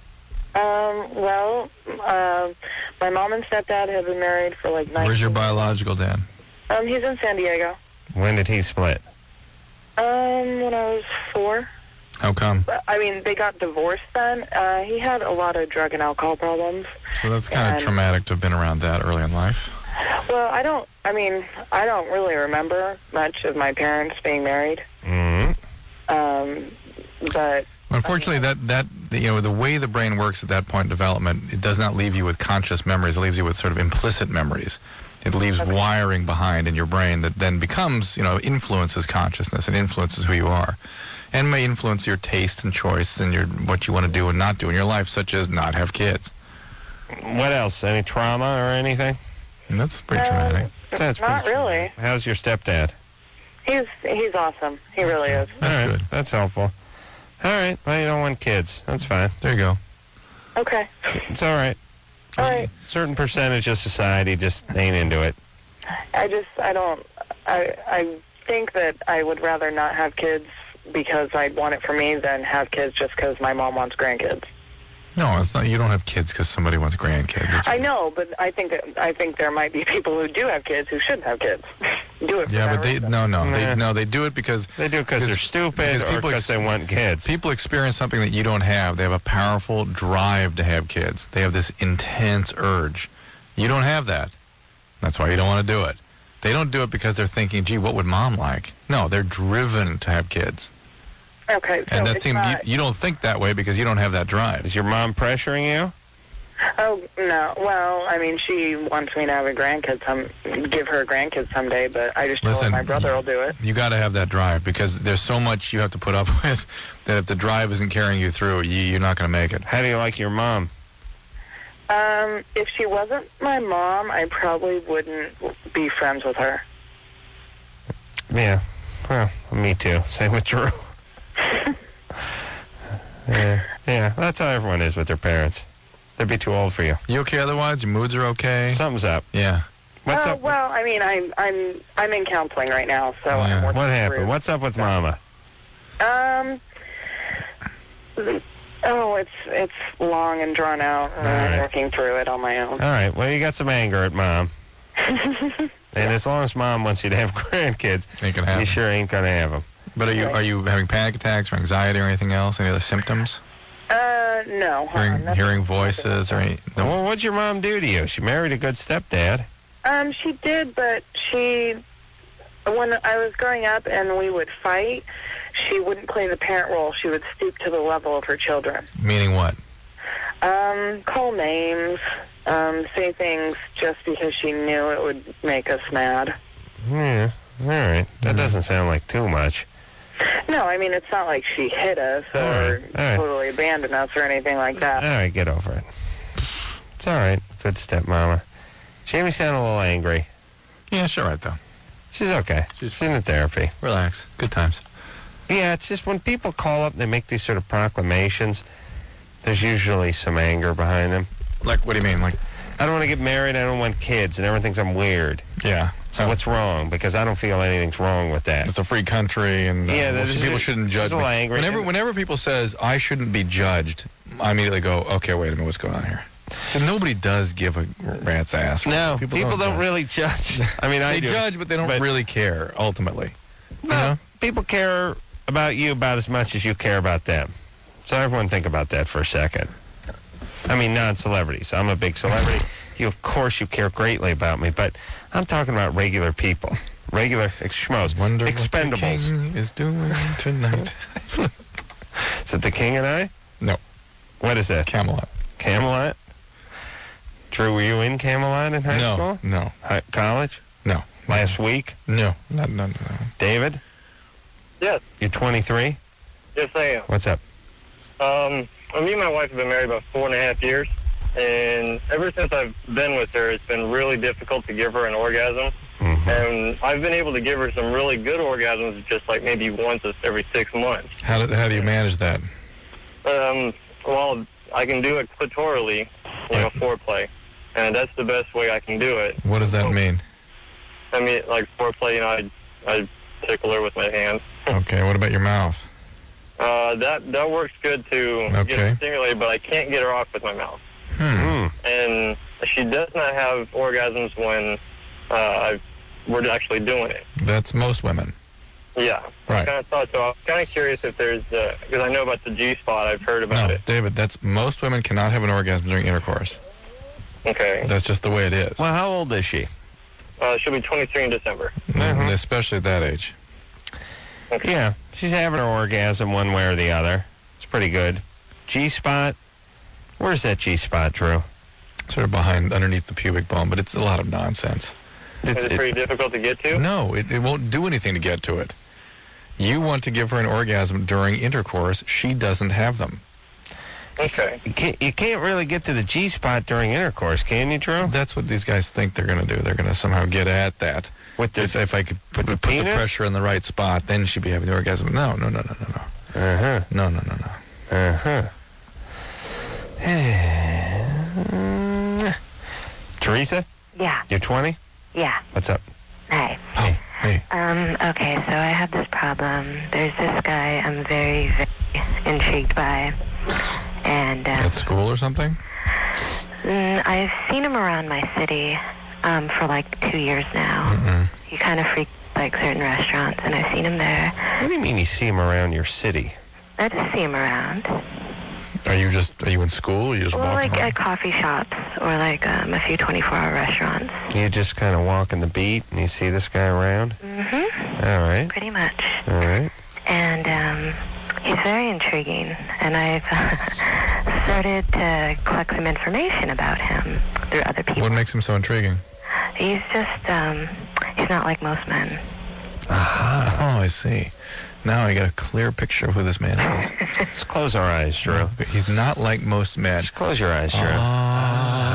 Speaker 16: My mom and stepdad have been married for like 19
Speaker 3: Where's your biological dad?
Speaker 16: He's in San Diego.
Speaker 2: When did he split?
Speaker 16: When I was 4.
Speaker 3: How come?
Speaker 16: I mean, they got divorced then. He had a lot of drug and alcohol problems.
Speaker 3: So that's kind of traumatic to have been around that early in life.
Speaker 16: Well, I don't really remember much of my parents being married.
Speaker 2: Mm-hmm.
Speaker 16: But
Speaker 3: unfortunately, that the way the brain works at that point in development, it does not leave you with conscious memories. It leaves you with sort of implicit memories. It leaves wiring behind in your brain that then becomes, influences consciousness and influences who you are, and may influence your taste and choice and what you want to do and not do in your life, such as not have kids.
Speaker 2: What else? Any trauma or anything?
Speaker 3: And that's pretty traumatic.
Speaker 2: That's
Speaker 16: not really.
Speaker 2: How's your stepdad?
Speaker 16: He's awesome. He really is.
Speaker 2: That's good. That's helpful. All right. Well, you don't want kids. That's fine.
Speaker 3: There you go.
Speaker 16: Okay.
Speaker 2: It's all right.
Speaker 16: All right.
Speaker 2: Certain percentage of society just ain't into it.
Speaker 16: I think that I would rather not have kids because I'd want it for me than have kids just because my mom wants grandkids.
Speaker 3: No, it's not. You don't have kids because somebody wants grandkids.
Speaker 16: I know, but I think there might be people who do have kids who shouldn't have kids. Do it. For
Speaker 3: yeah,
Speaker 16: that
Speaker 3: but
Speaker 16: reason.
Speaker 3: they do it because
Speaker 2: they're stupid or because they want kids.
Speaker 3: People experience something that you don't have. They have a powerful drive to have kids. They have this intense urge. You don't have that. That's why you don't want to do it. They don't do it because they're thinking, "Gee, what would mom like?" No, they're driven to have kids.
Speaker 16: Okay, so
Speaker 3: and that
Speaker 16: it's
Speaker 3: seems
Speaker 16: not...
Speaker 3: you don't think that way because you don't have that drive.
Speaker 2: Is your mom pressuring you?
Speaker 16: Oh no. Well, I mean, she wants me to have give her a grandkid someday, but I just told her my brother will do it.
Speaker 3: You got to have that drive because there's so much you have to put up with that if the drive isn't carrying you through, you're not going to make it.
Speaker 2: How do you like your mom?
Speaker 16: If she wasn't my mom, I probably wouldn't be friends with her.
Speaker 2: Yeah. Well, me too. Same with Drew. Yeah, that's how everyone is with their parents. They'd be too old for you.
Speaker 3: You okay otherwise? Your moods are okay?
Speaker 2: Something's up.
Speaker 3: Yeah.
Speaker 2: What's up?
Speaker 16: Well, I mean, I'm in counseling right now, so
Speaker 2: Yeah.
Speaker 16: I'm working
Speaker 2: What happened?
Speaker 16: through.
Speaker 2: What's up with Mama?
Speaker 16: It's long and drawn out, and I'm working through it on my own.
Speaker 2: All right. Well, you got some anger at Mom. And as long as Mom wants you to have grandkids, you sure ain't going to have them.
Speaker 3: But are you having panic attacks or anxiety or anything else? Any other symptoms?
Speaker 16: No.
Speaker 3: Hearing voices or any? No.
Speaker 2: Well, what'd your mom do to you? She married a good stepdad.
Speaker 16: She did, but when I was growing up and we would fight, she wouldn't play the parent role. She would stoop to the level of her children.
Speaker 3: Meaning what?
Speaker 16: Call names, say things just because she knew it would make us mad.
Speaker 2: Yeah, all right. That doesn't sound like too much.
Speaker 16: No, I mean, it's not like she hit us or totally abandoned us or anything like that.
Speaker 2: All right, get over it. It's all right. Good stepmama. Jamie sounded a little angry.
Speaker 3: Yeah, she's all right, though.
Speaker 2: She's okay. She's in therapy.
Speaker 3: Relax. Good times.
Speaker 2: Yeah, it's just when people call up and they make these sort of proclamations, there's usually some anger behind them.
Speaker 3: Like, what do you mean? Like,
Speaker 2: I don't want to get married, I don't want kids, and everyone thinks I'm weird.
Speaker 3: Yeah.
Speaker 2: So what's wrong? Because I don't feel anything's wrong with that.
Speaker 3: It's a free country, and people shouldn't judge me.
Speaker 2: Angry.
Speaker 3: Whenever people says, I shouldn't be judged, I immediately go, okay, wait a minute, what's going on here? And nobody does give a rat's ass.
Speaker 2: No, people don't really judge. I mean,
Speaker 3: they judge, but they don't really care, ultimately.
Speaker 2: No, people care about you about as much as you care about them. So everyone think about that for a second. I mean, non-celebrities. I'm a big celebrity. Of course, you care greatly about me, but I'm talking about regular people. Regular schmoes.
Speaker 3: Wonder
Speaker 2: Expendables.
Speaker 3: What the king is doing tonight.
Speaker 2: Is it The King and I?
Speaker 3: No.
Speaker 2: What is that?
Speaker 3: Camelot.
Speaker 2: Camelot? Drew, were you in Camelot in high school?
Speaker 3: No.
Speaker 2: College?
Speaker 3: No.
Speaker 2: Last week?
Speaker 3: No. No.
Speaker 2: David?
Speaker 17: Yes.
Speaker 2: You're 23?
Speaker 17: Yes, I am.
Speaker 2: What's up?
Speaker 17: Me and my wife have been married about 4.5 years, and ever since I've been with her, it's been really difficult to give her an orgasm.
Speaker 2: Mm-hmm.
Speaker 17: And I've been able to give her some really good orgasms, just like maybe once every 6 months.
Speaker 3: How do you manage that?
Speaker 17: Well, I can do it clitorally, foreplay, and that's the best way I can do it.
Speaker 3: What does that mean?
Speaker 17: I mean, like foreplay, I tickle her with my hands.
Speaker 3: Okay, what about your mouth?
Speaker 17: That works good to get her stimulated, but I can't get her off with my mouth. And she does not have orgasms when we're actually doing it.
Speaker 3: That's most women.
Speaker 17: Yeah.
Speaker 3: Right.
Speaker 17: I kind of thought so. I was kind of curious if there's, because I know about the G-spot, I've heard about it.
Speaker 3: David, that's most women cannot have an orgasm during intercourse.
Speaker 17: Okay.
Speaker 3: That's just the way it is.
Speaker 2: Well, how old is she?
Speaker 17: She'll be 23 in December.
Speaker 3: Especially at that age.
Speaker 2: Okay. Yeah, she's having her orgasm one way or the other. It's pretty good. G-spot? Where's that G-spot, Drew?
Speaker 3: Sort of underneath the pubic bone, but it's a lot of nonsense.
Speaker 17: Is it pretty difficult to get to?
Speaker 3: No, it won't do anything to get to it. You want to give her an orgasm during intercourse. She doesn't have them.
Speaker 17: Okay.
Speaker 2: You can't really get to the G-spot during intercourse, can you, Drew?
Speaker 3: That's what these guys think they're going to do. They're going to somehow get at that. If I could put the pressure in the right spot, then she'd be having the orgasm. No.
Speaker 2: Uh-huh.
Speaker 3: No.
Speaker 2: Uh-huh. Teresa?
Speaker 18: Yeah.
Speaker 2: You're 20?
Speaker 18: Yeah.
Speaker 2: What's up?
Speaker 18: Hi.
Speaker 3: Hey.
Speaker 18: Okay, so I have this problem. There's this guy I'm very, very intrigued by. And
Speaker 3: at school or something?
Speaker 18: I've seen him around my city for like 2 years now.
Speaker 2: Mm-hmm.
Speaker 18: He kind of freaks like certain restaurants, and I've seen him there.
Speaker 2: What do you mean you see him around your city?
Speaker 18: I just see him around.
Speaker 3: Are you in school? Or you just
Speaker 18: Well,
Speaker 3: walking
Speaker 18: like
Speaker 3: around?
Speaker 18: at coffee shops or like a few 24-hour restaurants.
Speaker 2: You just kind of walking the beat and you see this guy around?
Speaker 18: Mm-hmm.
Speaker 2: All right.
Speaker 18: Pretty much.
Speaker 2: All right.
Speaker 18: And he's very intriguing, and I've started to collect some information about him through other people.
Speaker 3: What makes him so intriguing?
Speaker 18: He's just, he's not like most men.
Speaker 3: Oh, I see. Now I got a clear picture of who this man is.
Speaker 2: Let's close our eyes, Drew.
Speaker 3: He's not like most men.
Speaker 2: Just close your eyes, Drew.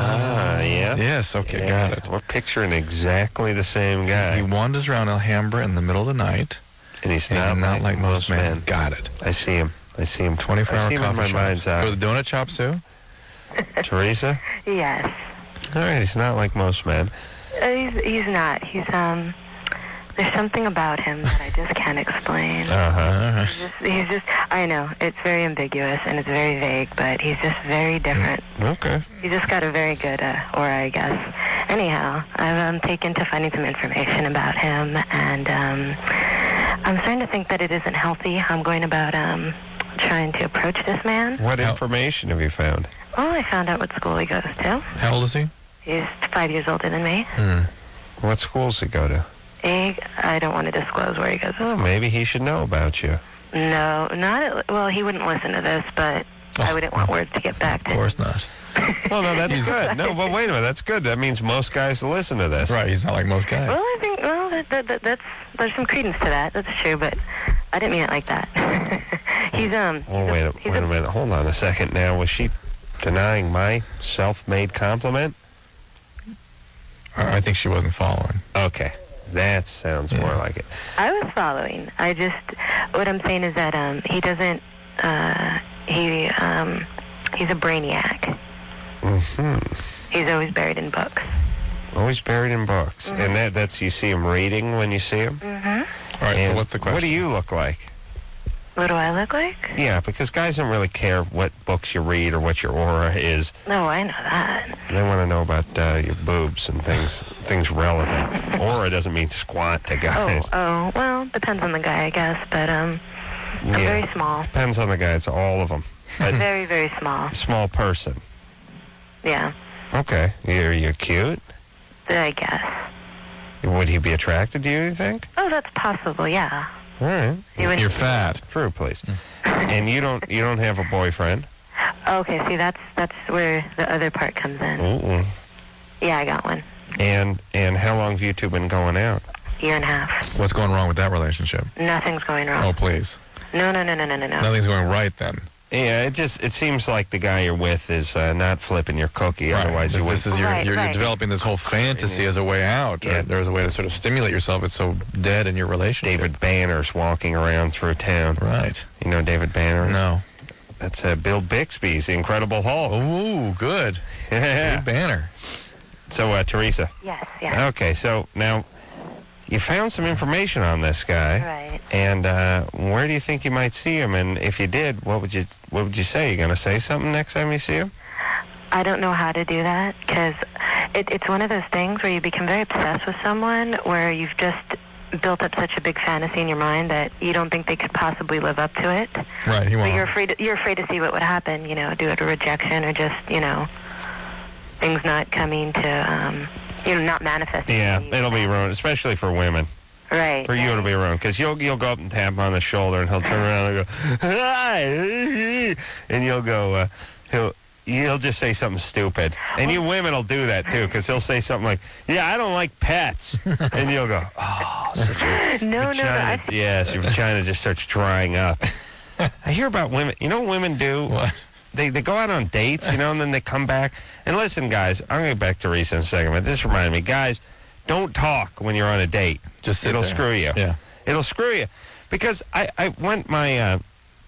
Speaker 2: Yeah?
Speaker 3: Yes, okay,
Speaker 2: Yeah,
Speaker 3: got it.
Speaker 2: We're picturing exactly the same guy.
Speaker 3: He wanders around Alhambra in the middle of the night.
Speaker 2: And he's not
Speaker 3: like most men. Got it.
Speaker 2: I see him.
Speaker 3: 24-hour
Speaker 2: I
Speaker 3: coffee
Speaker 2: see him in my
Speaker 3: shops.
Speaker 2: mind's eye.
Speaker 3: Go to the donut shop, Sue?
Speaker 2: Teresa?
Speaker 18: Yes.
Speaker 2: All right, he's not like most men.
Speaker 18: He's not. There's something about him that I just can't explain. He's just, I know, it's very ambiguous and it's very vague, but he's just very different.
Speaker 2: Okay.
Speaker 18: He's just got a very good aura, I guess. Anyhow, I've taken to finding some information about him, and I'm starting to think that it isn't healthy. I'm going about trying to approach this man.
Speaker 2: What information have you found?
Speaker 18: Well, I found out what school he goes to.
Speaker 3: How old is he?
Speaker 18: He's 5 years older than me.
Speaker 2: What schools does he go to?
Speaker 18: I don't want to disclose where he goes.
Speaker 2: Oh, maybe he should know about you.
Speaker 18: No, well, he wouldn't listen to this, but I wouldn't want word to get back to him.
Speaker 3: Of course not.
Speaker 2: Well, no, that's good. No, but wait a minute, that's good. That means most guys listen to this.
Speaker 3: Right, he's not like most guys.
Speaker 18: Well, I think, there's some credence to that. That's true, but I didn't mean it like that. He's,
Speaker 2: Well, wait a minute. Hold on a second now. Was she denying my self-made compliment?
Speaker 3: I think she wasn't following.
Speaker 2: Okay. That sounds more like it.
Speaker 18: I was following. What I'm saying is that he doesn't, he's a brainiac. He's always buried in books.
Speaker 2: Always buried in books. And that's, you see him reading when you see him?
Speaker 3: All right, so what's the question?
Speaker 2: What do you look like?
Speaker 18: What do I look like?
Speaker 2: Yeah, because guys don't really care what books you read or what your aura is.
Speaker 18: No, I know that.
Speaker 2: They want to know about your boobs and things relevant. Aura doesn't mean squat to guys.
Speaker 18: Oh, well, depends on the guy, I guess, but I'm very small.
Speaker 2: Depends on the guy. It's all of them.
Speaker 18: Very, very small.
Speaker 2: Small person.
Speaker 18: Yeah,
Speaker 2: Okay. You're cute?
Speaker 18: I guess.
Speaker 2: Would he be attracted to you, you think?
Speaker 18: Oh, that's possible, yeah.
Speaker 2: All right.
Speaker 3: You're fat.
Speaker 2: True, please. And you don't have a boyfriend?
Speaker 18: Okay, see, that's where the other part comes in. Yeah, I got one.
Speaker 2: And how long have you two been going out?
Speaker 18: Year and a half.
Speaker 3: What's going wrong with that relationship?
Speaker 18: Nothing's going wrong.
Speaker 3: Oh, please.
Speaker 18: No.
Speaker 3: Nothing's going right then.
Speaker 2: Yeah, it seems like the guy you're with is not flipping your cookie.
Speaker 3: Right.
Speaker 2: Otherwise, you wouldn't.
Speaker 3: You're developing this whole fantasy as a way out.
Speaker 2: Yeah.
Speaker 3: There's a way to sort of stimulate yourself. It's so dead in your relationship.
Speaker 2: David Banner's walking around through town.
Speaker 3: Right.
Speaker 2: You know David Banner?
Speaker 3: No.
Speaker 2: That's Bill Bixby's The Incredible Hulk.
Speaker 3: Ooh, good.
Speaker 2: Yeah.
Speaker 3: David Banner.
Speaker 2: So, Teresa.
Speaker 18: Yes.
Speaker 2: Okay, so now you found some information on this guy.
Speaker 18: Right.
Speaker 2: And where do you think you might see him? And if you did, what would you say? You going to say something next time you see him?
Speaker 18: I don't know how to do that because it's one of those things where you become very obsessed with someone where you've just built up such a big fantasy in your mind that you don't think they could possibly live up to it.
Speaker 3: Right. He won't.
Speaker 18: But you're afraid to see what would happen. Due to rejection or just things not coming to not manifesting.
Speaker 2: Yeah, it'll be ruined, especially for women.
Speaker 18: Right.
Speaker 2: For you, it'll be ruined because you'll go up and tap him on the shoulder, and he'll turn around and go, hi, and you'll go, he'll just say something stupid, and you women will do that too because he'll say something like, yeah, I don't like pets, and you'll go, oh, such a vagina. Yes, your vagina just starts drying up. I hear about women. You know what women do?
Speaker 3: What?
Speaker 2: They go out on dates, and then they come back. And listen, guys, I'm going to get back to Teresa in a second, but this reminded me, guys, don't talk when you're on a date.
Speaker 3: Just sit
Speaker 2: It'll
Speaker 3: there.
Speaker 2: screw you.
Speaker 3: Yeah.
Speaker 2: It'll screw you. Because I went I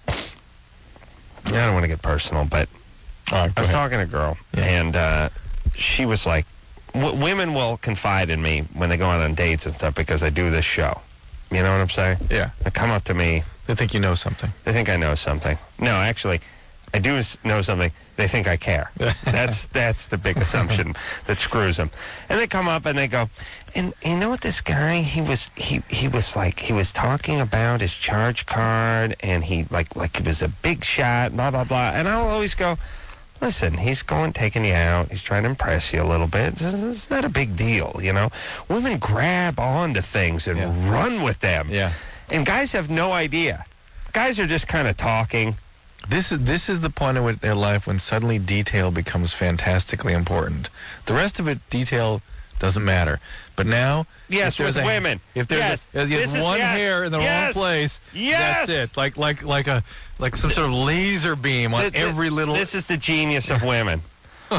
Speaker 2: don't want to get personal, but I was talking to a girl, and she was like, women will confide in me when they go out on dates and stuff because I do this show. You know what I'm saying?
Speaker 3: Yeah.
Speaker 2: They come up to me.
Speaker 3: They think you know something.
Speaker 2: They think I know something. No, actually, I do know something. They think I care. That's the big assumption that screws them. And they come up and they go, and you know what, this guy, he was talking about his charge card, and he like he was a big shot, blah blah blah. And I'll always go, listen, he's taking you out. He's trying to impress you a little bit. It's not a big deal, Women grab onto things and run with them.
Speaker 3: Yeah.
Speaker 2: And guys have no idea. Guys are just kind of talking.
Speaker 3: This is the point in their life when suddenly detail becomes fantastically important. The rest of it, detail, doesn't matter. But now,
Speaker 2: yes, with women,
Speaker 3: if there's one hair in the wrong place, that's it. Like some sort of laser beam on every little.
Speaker 2: This is the genius of women.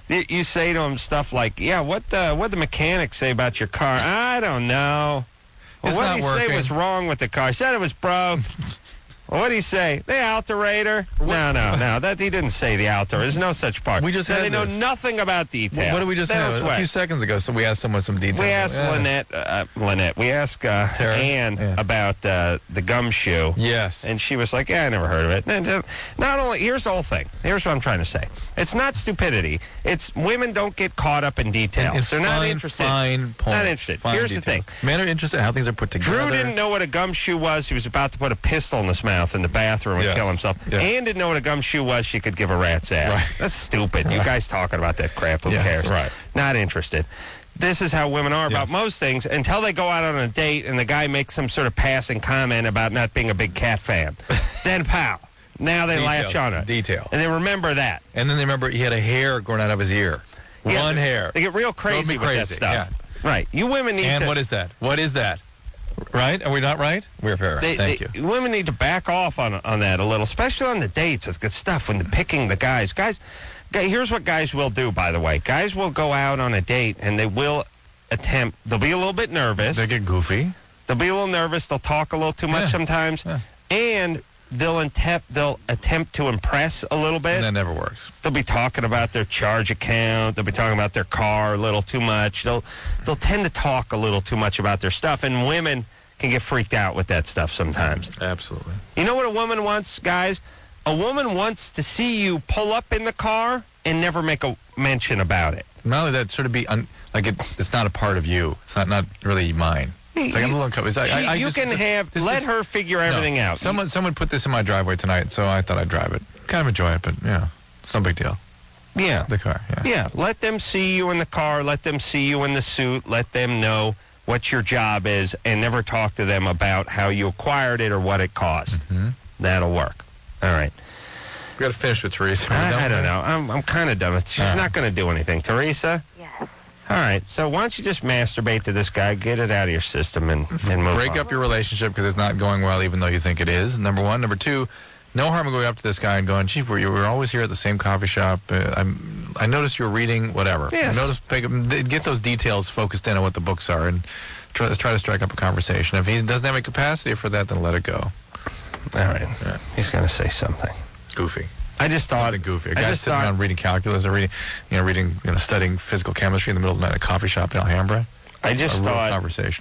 Speaker 2: You say to him stuff like, "Yeah, what the mechanic say about your car? I don't know. Well,
Speaker 3: It's
Speaker 2: what
Speaker 3: not
Speaker 2: did he
Speaker 3: working.
Speaker 2: say was wrong with the car? He said it was broke." Well, what did he say? The alterator? No. That he didn't say the alterator. There's no such part.
Speaker 3: We just
Speaker 2: Now,
Speaker 3: had
Speaker 2: they know
Speaker 3: this.
Speaker 2: nothing about detail.
Speaker 3: What did we just
Speaker 2: They don't
Speaker 3: have? A
Speaker 2: sweat.
Speaker 3: few seconds ago, so we asked someone some details.
Speaker 2: We asked Lynette. We asked Ann about the gumshoe.
Speaker 3: Yes.
Speaker 2: And she was like, "Yeah, I never heard of it." And not only, here's the whole thing. Here's what I'm trying to say. It's not stupidity. It's women don't get caught up in details.
Speaker 3: It's
Speaker 2: They're not interested.
Speaker 3: Fine points.
Speaker 2: Not interested.
Speaker 3: Fine
Speaker 2: Here's the
Speaker 3: details.
Speaker 2: thing.
Speaker 3: Men are interested in how things are put together.
Speaker 2: Drew didn't know what a gumshoe was. He was about to put a pistol in his mouth in the bathroom and
Speaker 3: Yes.
Speaker 2: kill himself.
Speaker 3: Yeah.
Speaker 2: Ann didn't know what a gumshoe was. She could give a rat's ass.
Speaker 3: Right.
Speaker 2: That's stupid. You
Speaker 3: Right.
Speaker 2: guys talking about that crap. Who
Speaker 3: Yes,
Speaker 2: cares?
Speaker 3: right.
Speaker 2: Not interested. This is how women are about most things until they go out on a date and the guy makes some sort of passing comment about not being a big cat fan. Then, pow. Now they latch on it.
Speaker 3: Detail.
Speaker 2: And they remember that.
Speaker 3: And then they remember he had a hair growing out of his ear.
Speaker 2: Yeah,
Speaker 3: One hair.
Speaker 2: They get real crazy with that stuff.
Speaker 3: Yeah.
Speaker 2: Right. You women need
Speaker 3: And
Speaker 2: to...
Speaker 3: what is that? What is that? Right? Are we not right? We're fair. Thank you.
Speaker 2: Women need to back off on that a little, especially on the dates. It's good stuff when they're picking the guys. Here's what guys will do, by the way. Guys will go out on a date and they will attempt. They'll be a little bit nervous.
Speaker 3: They get goofy.
Speaker 2: They'll be a little nervous. They'll talk a little too much sometimes, and they'll attempt to impress a little bit.
Speaker 3: And that never works.
Speaker 2: They'll be talking about their charge account. They'll be talking about their car a little too much. They'll tend to talk a little too much about their stuff, and women can get freaked out with that stuff sometimes.
Speaker 3: Absolutely.
Speaker 2: You know what a woman wants, guys? A woman wants to see you pull up in the car and never make a mention about it.
Speaker 3: Not only that, sort of be it's not a part of you. It's not really mine. It's like I'm a little uncomfortable.
Speaker 2: Let her figure everything out.
Speaker 3: Someone put this in my driveway tonight, so I thought I'd drive it. Kind of enjoy it, but yeah, it's no big deal.
Speaker 2: Yeah.
Speaker 3: The car, yeah.
Speaker 2: Yeah, let them see you in the car. Let them see you in the suit. Let them know what your job is, and never talk to them about how you acquired it or what it cost.
Speaker 3: Mm-hmm.
Speaker 2: That'll work. All right.
Speaker 3: We got to finish with Teresa.
Speaker 2: I don't know. I'm kind of done with. She's not going to do anything. Teresa?
Speaker 18: Yes.
Speaker 2: All right. So why don't you just masturbate to this guy, get it out of your system, and move
Speaker 3: Break
Speaker 2: on.
Speaker 3: up your relationship because it's not going well, even though you think it is. Number one. Number two, no harm in going up to this guy and going, "Gee, we're always here at the same coffee shop. I noticed you were reading whatever.
Speaker 2: Yes.
Speaker 3: I noticed, get those details focused in on what the books are and try to strike up a conversation. If he doesn't have a capacity for that, then let it go."
Speaker 2: All right. Yeah. He's going to say something.
Speaker 3: Goofy.
Speaker 2: I just thought
Speaker 3: something goofy. A guy sitting around reading calculus or studying physical chemistry in the middle of the night at a coffee shop in Alhambra.
Speaker 2: I just thought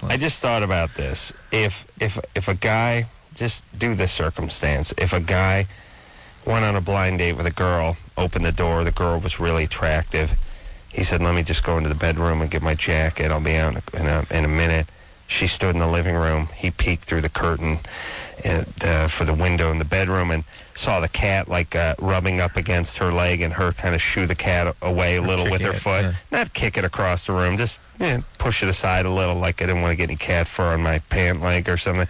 Speaker 2: about this. If a guy, just do this circumstance. If a guy went on a blind date with a girl, opened the door, the girl was really attractive. He said, "Let me just go into the bedroom and get my jacket. I'll be out in a minute." She stood in the living room. He peeked through the curtain for the window in the bedroom and saw the cat rubbing up against her leg, and her kind of shoo the cat away a little with her foot. Yeah. Not kick it across the room, just push it aside a little, like I didn't want to get any cat fur on my pant leg or something.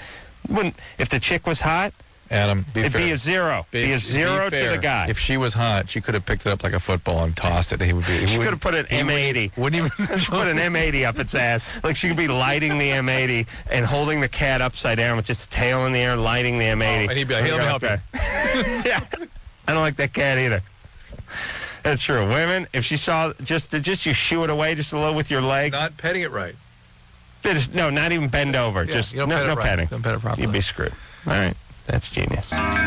Speaker 2: If the chick was hot,
Speaker 3: Adam,
Speaker 2: it'd be a zero. Be a zero to the guy.
Speaker 3: If she was hot, she could have picked it up like a football and tossed it. She
Speaker 2: could have put an M80.
Speaker 3: Wouldn't even
Speaker 2: she put an M80 up its ass. Like she could be lighting the M80 and holding the cat upside down with just a tail in the air, lighting the M80.
Speaker 3: And he'd be like, "Hey, let me help you."
Speaker 2: Yeah, I don't like that cat either. That's true. Women, if she saw just you shoo it away just a little with your leg.
Speaker 3: Not petting it right.
Speaker 2: No, not even bend over.
Speaker 3: Yeah,
Speaker 2: just
Speaker 3: you don't
Speaker 2: no
Speaker 3: pet it right.
Speaker 2: petting.
Speaker 3: Don't pet it properly.
Speaker 2: You'd be screwed. All right. That's genius.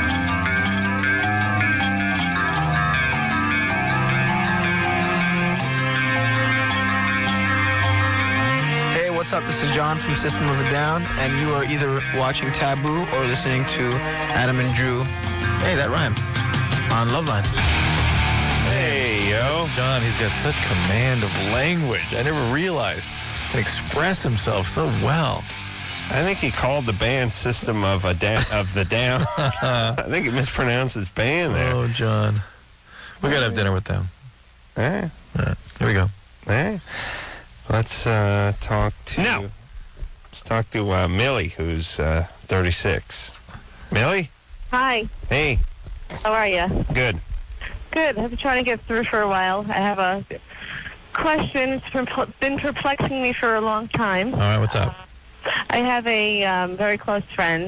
Speaker 19: Hey, what's up? This is John from System of a Down, and you are either watching Taboo or listening to Adam and Drew. Hey, that rhymed. On Loveline.
Speaker 2: Hey, yo.
Speaker 3: John, he's got such command of language. I never realized he can express himself so well.
Speaker 2: I think he called the band System of the Down. I think he mispronounced his band there.
Speaker 3: Oh, John. We got to have dinner with them.
Speaker 2: All right.
Speaker 3: Here we go.
Speaker 2: All right. Let's talk to Millie, who's 36. Millie?
Speaker 10: Hi.
Speaker 2: Hey.
Speaker 10: How are you?
Speaker 2: Good.
Speaker 10: Good. I've been trying to get through for a while. I have a question. It's been perplexing me for a long time.
Speaker 3: All right, what's up?
Speaker 10: I have a very close friend,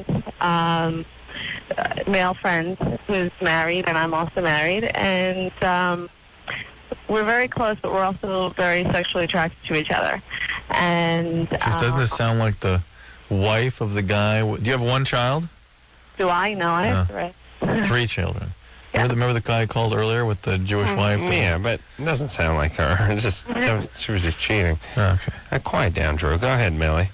Speaker 10: male friend, who's married, and I'm also married. And we're very close, but we're also very sexually attracted to each other. And
Speaker 3: Doesn't this sound like the wife of the guy? Do you have one child?
Speaker 10: do I? No, I have 3.
Speaker 3: 3 children. Remember the guy I called earlier with the Jewish wife?
Speaker 2: Yeah, but it doesn't sound like her. It's just she was just cheating.
Speaker 3: Okay.
Speaker 2: Quiet down, Drew. Go ahead, Millie.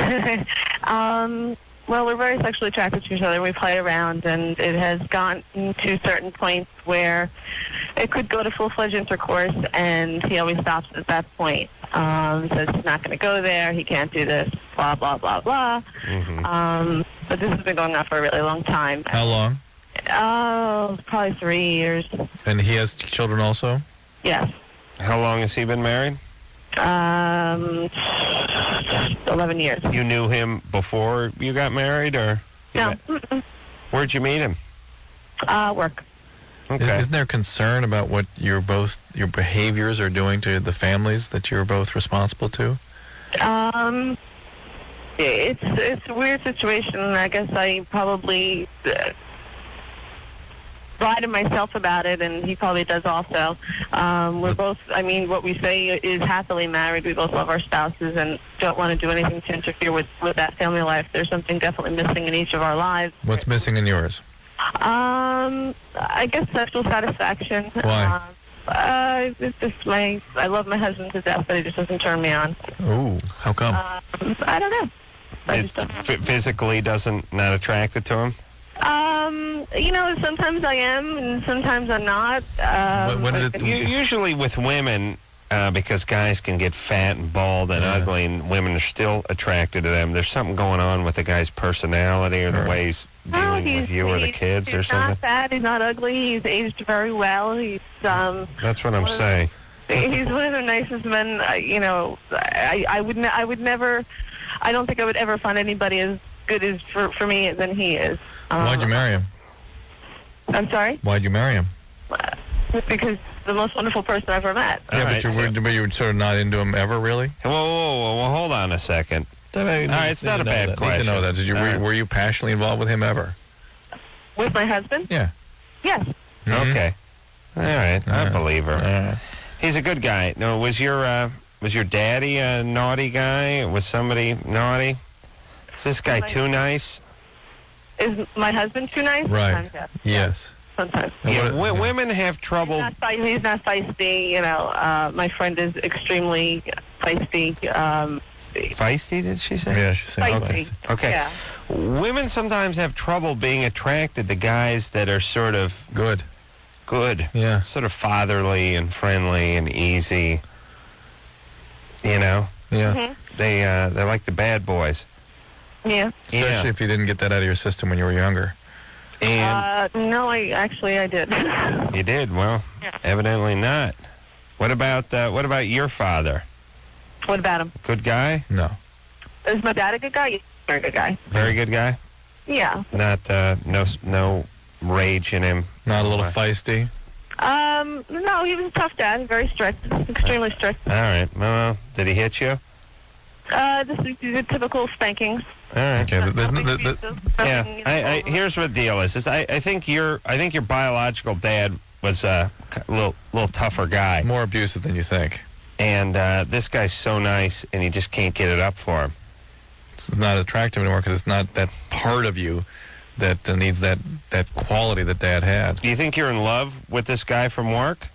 Speaker 10: Well, we're very sexually attracted to each other. We play around, and it has gotten to certain points where it could go to full-fledged intercourse, and he always stops at that point. Says he's not going to go there, he can't do this, blah, blah, blah, blah. But this has been going on for a really long time.
Speaker 3: How long?
Speaker 10: Oh, probably 3 years.
Speaker 3: And he has children also?
Speaker 10: Yes.
Speaker 2: How long has he been married?
Speaker 10: 11 years.
Speaker 2: You knew him before you got married, or?
Speaker 10: No.
Speaker 2: Where'd you meet him?
Speaker 10: Work.
Speaker 2: Okay.
Speaker 3: Isn't there concern about what your behaviors are doing to the families that you're both responsible to?
Speaker 10: It's a weird situation. I guess I probably lie to myself about it, and he probably does also. We're both, what we say is happily married. We both love our spouses and don't want to do anything to interfere with that family life. There's something definitely missing in each of our lives.
Speaker 3: What's missing in yours?
Speaker 10: I guess sexual satisfaction.
Speaker 3: Why?
Speaker 10: It's just I love my husband to death, but he just doesn't turn me on.
Speaker 3: Ooh, how come?
Speaker 10: I don't know.
Speaker 2: Physically not attracted to him?
Speaker 10: Sometimes I am, and sometimes I'm not.
Speaker 2: Usually with women, because guys can get fat and bald and ugly, and women are still attracted to them. There's something going on with the guy's personality or the way he's dealing with you or the kids or something.
Speaker 10: He's not fat. He's not ugly. He's aged very well. He's
Speaker 2: That's what I'm saying.
Speaker 10: He's one of the nicest men. I would never. I don't think I would ever find anybody as good as for me than he is.
Speaker 3: Why'd you marry him?
Speaker 10: I'm sorry?
Speaker 3: Why'd you marry him?
Speaker 10: Because the most wonderful person I've ever met.
Speaker 3: Yeah, but you were sort of not into him ever, really?
Speaker 2: Whoa, hold on a second. All right, it's not a bad question.
Speaker 3: I need to know that. Were you passionately involved with him ever?
Speaker 10: With my husband?
Speaker 3: Yeah.
Speaker 10: Yes.
Speaker 2: Mm-hmm. Okay. All right, I believe her. He's a good guy. No, was your daddy a naughty guy? Was somebody naughty? Is this guy too nice?
Speaker 10: Is my husband too nice?
Speaker 3: Right.
Speaker 10: Sometimes, yes.
Speaker 3: Yes.
Speaker 10: Sometimes.
Speaker 2: Yeah, women have trouble.
Speaker 10: He's not feisty. My friend is extremely feisty.
Speaker 2: Feisty, did she say?
Speaker 3: Yeah, she said
Speaker 10: feisty.
Speaker 2: Okay.
Speaker 10: Yeah.
Speaker 2: Women sometimes have trouble being attracted to guys that are sort of
Speaker 3: good.
Speaker 2: Yeah. Sort of fatherly and friendly and easy.
Speaker 3: Yeah.
Speaker 10: Mm-hmm.
Speaker 2: They're like the bad boys.
Speaker 10: Yeah.
Speaker 3: Especially if you didn't get that out of your system when you were younger.
Speaker 2: And
Speaker 10: no, I did.
Speaker 2: You did? Well, evidently not. What about your father?
Speaker 10: What about him?
Speaker 2: Good guy?
Speaker 3: No.
Speaker 10: Is my dad a good guy? He's a very good guy.
Speaker 2: Very good guy?
Speaker 10: Yeah.
Speaker 2: Not no rage in him.
Speaker 3: Not a little feisty?
Speaker 10: No, he was a tough dad, very strict, extremely strict.
Speaker 2: All right. Well, did he hit you?
Speaker 10: This is the typical spankings.
Speaker 2: All right.
Speaker 3: Okay.
Speaker 2: Here's what the deal is I think your biological dad was a little tougher guy.
Speaker 3: More abusive than you think.
Speaker 2: And this guy's so nice, and you just can't get it up for him.
Speaker 3: It's not attractive anymore because it's not that part of you that needs that quality that Dad had.
Speaker 2: Do you think you're in love with this guy from work?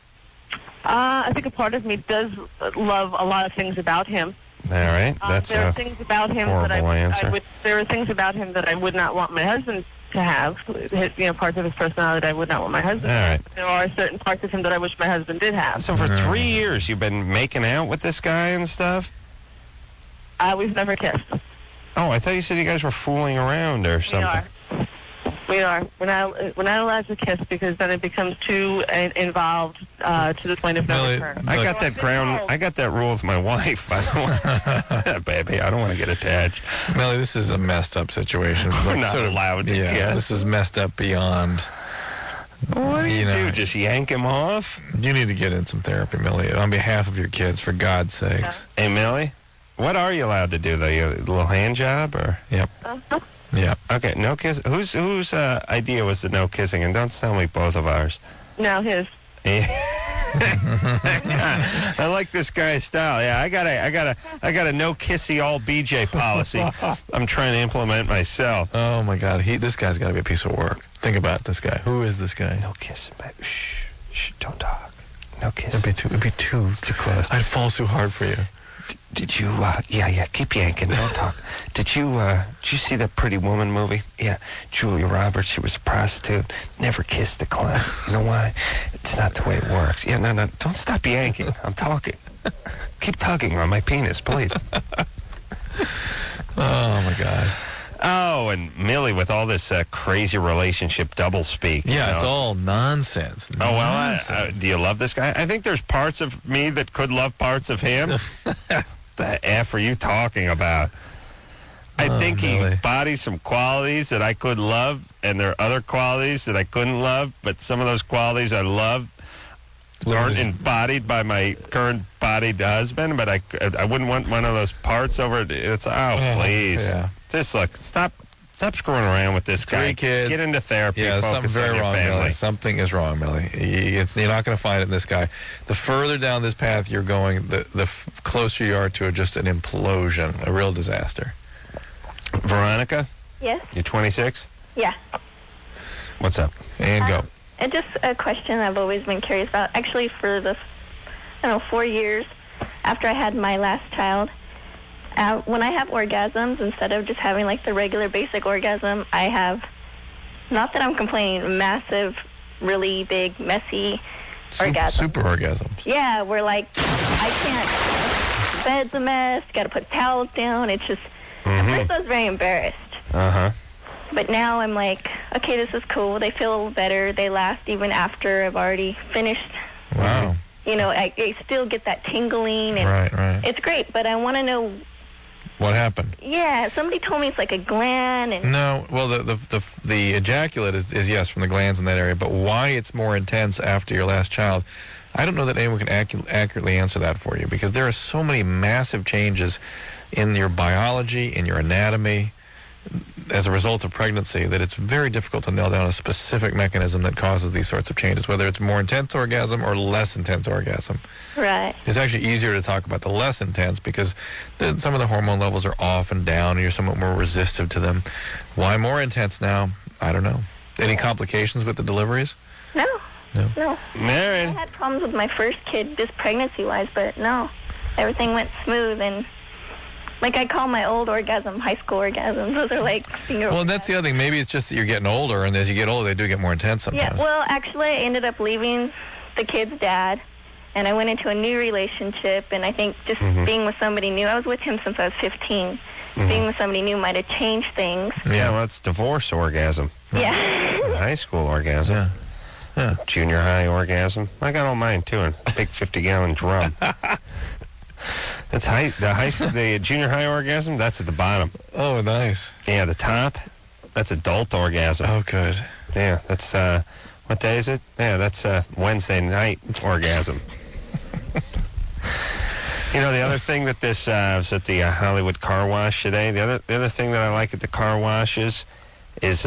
Speaker 10: I think a part of me does love a lot of things about him.
Speaker 2: All right, that's
Speaker 10: there are things about him
Speaker 2: horrible
Speaker 10: that
Speaker 2: answer.
Speaker 10: There are things about him that I would not want my husband to have. Parts of his personality that I would not want my husband to have. There are certain parts of him that I wish my husband did have.
Speaker 2: So for 3 years, you've been making out with this guy and stuff?
Speaker 10: We've never kissed.
Speaker 2: Oh, I thought you said you guys were fooling around or something.
Speaker 10: We are. We're not allowed to kiss because then it becomes too involved to the point of no return.
Speaker 2: I got that rule with my wife, by the way. Baby, I don't want to get attached.
Speaker 3: Millie, this is a messed up situation.
Speaker 2: We're not allowed to kiss.
Speaker 3: This is messed up beyond.
Speaker 2: What do you do? Just yank him off?
Speaker 3: You need to get in some therapy, Millie, on behalf of your kids, for God's sakes.
Speaker 2: Hey, Millie, what are you allowed to do, though? You a little hand job, or?
Speaker 3: Yep. Yeah.
Speaker 2: Okay, no kiss. Whose idea was the no kissing? And don't tell me both of ours.
Speaker 10: No, his.
Speaker 2: I like this guy's style. Yeah, I got a no kissy all BJ policy. I'm trying to implement myself.
Speaker 3: Oh my God, this guy's got to be a piece of work. Think about this guy. Who is this guy?
Speaker 2: No kissing, baby. Shh, don't talk. No kissing.
Speaker 3: It'd be too
Speaker 2: close.
Speaker 3: I'd fall too hard for you.
Speaker 2: Did you? Yeah. Keep yanking. Don't talk. Did you see that Pretty Woman movie? Yeah, Julia Roberts. She was a prostitute. Never kissed a clown. You know why? It's not the way it works. Yeah, no. Don't stop yanking. I'm talking. Keep tugging on my penis, please.
Speaker 3: Oh my God.
Speaker 2: Oh, and Millie with all this crazy relationship doublespeak.
Speaker 3: Yeah, it's all nonsense.
Speaker 2: Oh, well, do you love this guy? I think there's parts of me that could love parts of him. The F are you talking about? I think he embodies some qualities that I could love, and there are other qualities that I couldn't love, but some of those qualities I love aren't embodied by my current bodied husband, but I wouldn't want one of those parts over it. It's, please. Yeah. Just look, stop screwing around with this guy.
Speaker 3: 3 kids.
Speaker 2: Get into therapy.
Speaker 3: Yeah,
Speaker 2: focus
Speaker 3: something's very
Speaker 2: on your
Speaker 3: wrong,
Speaker 2: family.
Speaker 3: Millie. Something is wrong, Millie. You're not going to find it in this guy. The further down this path you're going, the closer you are to just an implosion, a real disaster.
Speaker 2: Veronica?
Speaker 6: Yes?
Speaker 2: You're 26?
Speaker 6: Yeah.
Speaker 2: What's up?
Speaker 3: And go.
Speaker 6: And just a question I've always been curious about. Actually, for the, 4 years after I had my last child, when I have orgasms, instead of just having like the regular basic orgasm, I have, not that I'm complaining, massive, really big, messy orgasm.
Speaker 3: Super orgasms.
Speaker 6: Yeah, where like I can't, bed's a mess, got to put towels down. It's just, at first I was very embarrassed.
Speaker 2: Uh-huh.
Speaker 6: But now I'm like, okay, this is cool. They feel a little better. They last even after I've already finished.
Speaker 3: Wow.
Speaker 6: You know, I still get that tingling. And
Speaker 3: right.
Speaker 6: It's great, but I want to know.
Speaker 3: What happened?
Speaker 6: Yeah, somebody told me it's like a gland. And
Speaker 3: no, well, the ejaculate is yes, from the glands in that area, but why it's more intense after your last child, I don't know that anyone can accurately answer that for you, because there are so many massive changes in your biology, in your anatomy, as a result of pregnancy, that it's very difficult to nail down a specific mechanism that causes these sorts of changes, whether it's more intense orgasm or less intense orgasm.
Speaker 6: Right.
Speaker 3: It's actually easier to talk about the less intense because some of the hormone levels are off and down and you're somewhat more resistive to them. Why more intense now? I don't know. Any complications with the deliveries?
Speaker 6: No.
Speaker 2: Marion.
Speaker 6: I had problems with my first kid, just pregnancy-wise, but no. Everything went smooth, and like I call my old orgasm high school orgasms. Those are like finger.
Speaker 3: Well, that's the other thing. Maybe it's just that you're getting older, and as you get older, they do get more intense sometimes.
Speaker 6: Yeah, well, actually, I ended up leaving the kid's dad, and I went into a new relationship, and I think just being with somebody new, I was with him since I was 15. Being with somebody new might have changed things.
Speaker 2: Yeah, well, it's divorce orgasm.
Speaker 6: Yeah.
Speaker 2: High school orgasm.
Speaker 3: Yeah.
Speaker 2: Junior high orgasm. I got all mine, too, in a big 50-gallon drum. That's the junior high orgasm, that's at the bottom.
Speaker 3: Oh, nice.
Speaker 2: Yeah, the top, that's adult orgasm.
Speaker 3: Oh, good.
Speaker 2: Yeah, that's, what day is it? Yeah, that's Wednesday night orgasm. You know, the other thing that this was at the Hollywood car wash today, the other thing that I like at the car washes is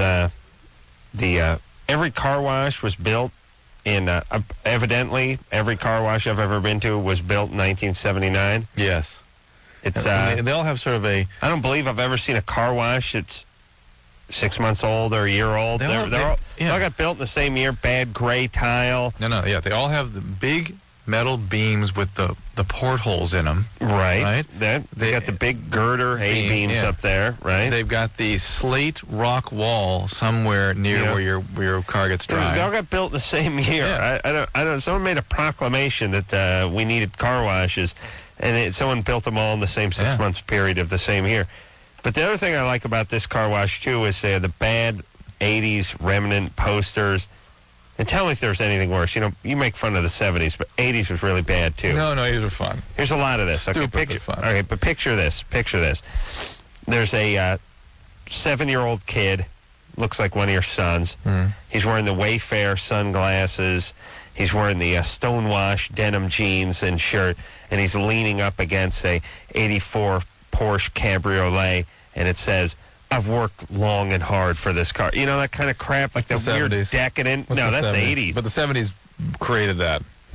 Speaker 2: every car wash was built in, evidently, every car wash I've ever been to was built in 1979.
Speaker 3: Yes.
Speaker 2: It's
Speaker 3: they all have sort of a...
Speaker 2: I don't believe I've ever seen a car wash that's 6 months old or a year old. They all got built in the same year, bad gray tile.
Speaker 3: No, they all have the big metal beams with the portholes in them.
Speaker 2: Right. They got the big girder A-beams up there, right?
Speaker 3: They've got the slate rock wall somewhere near where your car gets dry.
Speaker 2: They all got built in the same year.
Speaker 3: Yeah.
Speaker 2: I don't. Someone made a proclamation that we needed car washes, and someone built them all in the same 6 months period of the same year. But the other thing I like about this car wash too is the bad 80s remnant posters. And tell me if there's anything worse. You know, you make fun of the 70s, but 80s was really bad, too.
Speaker 3: No, 80s were fun.
Speaker 2: Here's a lot of this.
Speaker 3: Stupidly fun.
Speaker 2: Okay, but picture this. There's a 7-year-old kid, looks like one of your sons. He's wearing the Wayfair sunglasses. He's wearing the Stonewash denim jeans and shirt, and he's leaning up against a 84 Porsche Cabriolet, and it says, "I've worked long and hard for this car." You know, that kind of crap, like the weird
Speaker 3: 70s.
Speaker 2: decadent.
Speaker 3: What's
Speaker 2: no,
Speaker 3: the
Speaker 2: that's
Speaker 3: 70s?
Speaker 2: 80s.
Speaker 3: But the 70s created that.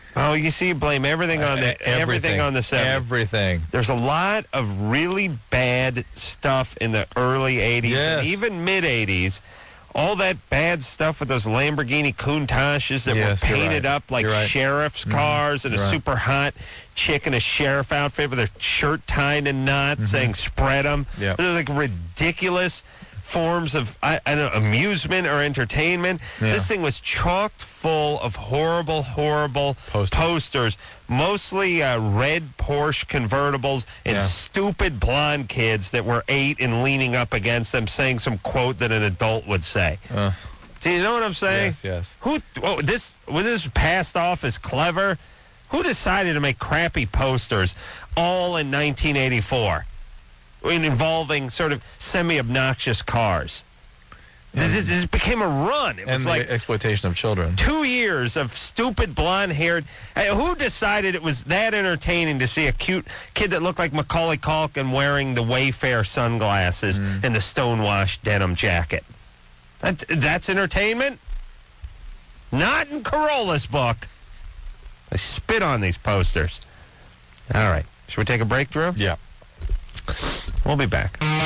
Speaker 2: Oh, you see, you blame everything on everything on the 70s.
Speaker 3: Everything.
Speaker 2: There's a lot of really bad stuff in the early 80s and even mid-80s. All that bad stuff with those Lamborghini Countaches that were painted up like sheriff's cars and a super hot chick in a sheriff outfit with her shirt tied in knots saying spread them.
Speaker 3: Yep.
Speaker 2: They're like ridiculous forms of, I don't know, amusement or entertainment.
Speaker 3: Yeah.
Speaker 2: This thing was chocked full of horrible posters, mostly red Porsche convertibles and stupid blonde kids that were 8 and leaning up against them saying some quote that an adult would say. Do you know what I'm saying?
Speaker 3: Yes.
Speaker 2: Was this passed off as clever? Who decided to make crappy posters all in 1984? Involving sort of semi-obnoxious cars. This became a run. It was like
Speaker 3: the exploitation of children.
Speaker 2: 2 years of stupid blonde-haired. Who decided it was that entertaining to see a cute kid that looked like Macaulay Culkin wearing the Wayfair sunglasses and the stonewashed denim jacket? That's entertainment? Not in Carolla's book. I spit on these posters. All right. Should we take a break, Drew?
Speaker 3: Yeah.
Speaker 2: We'll be back. Hey,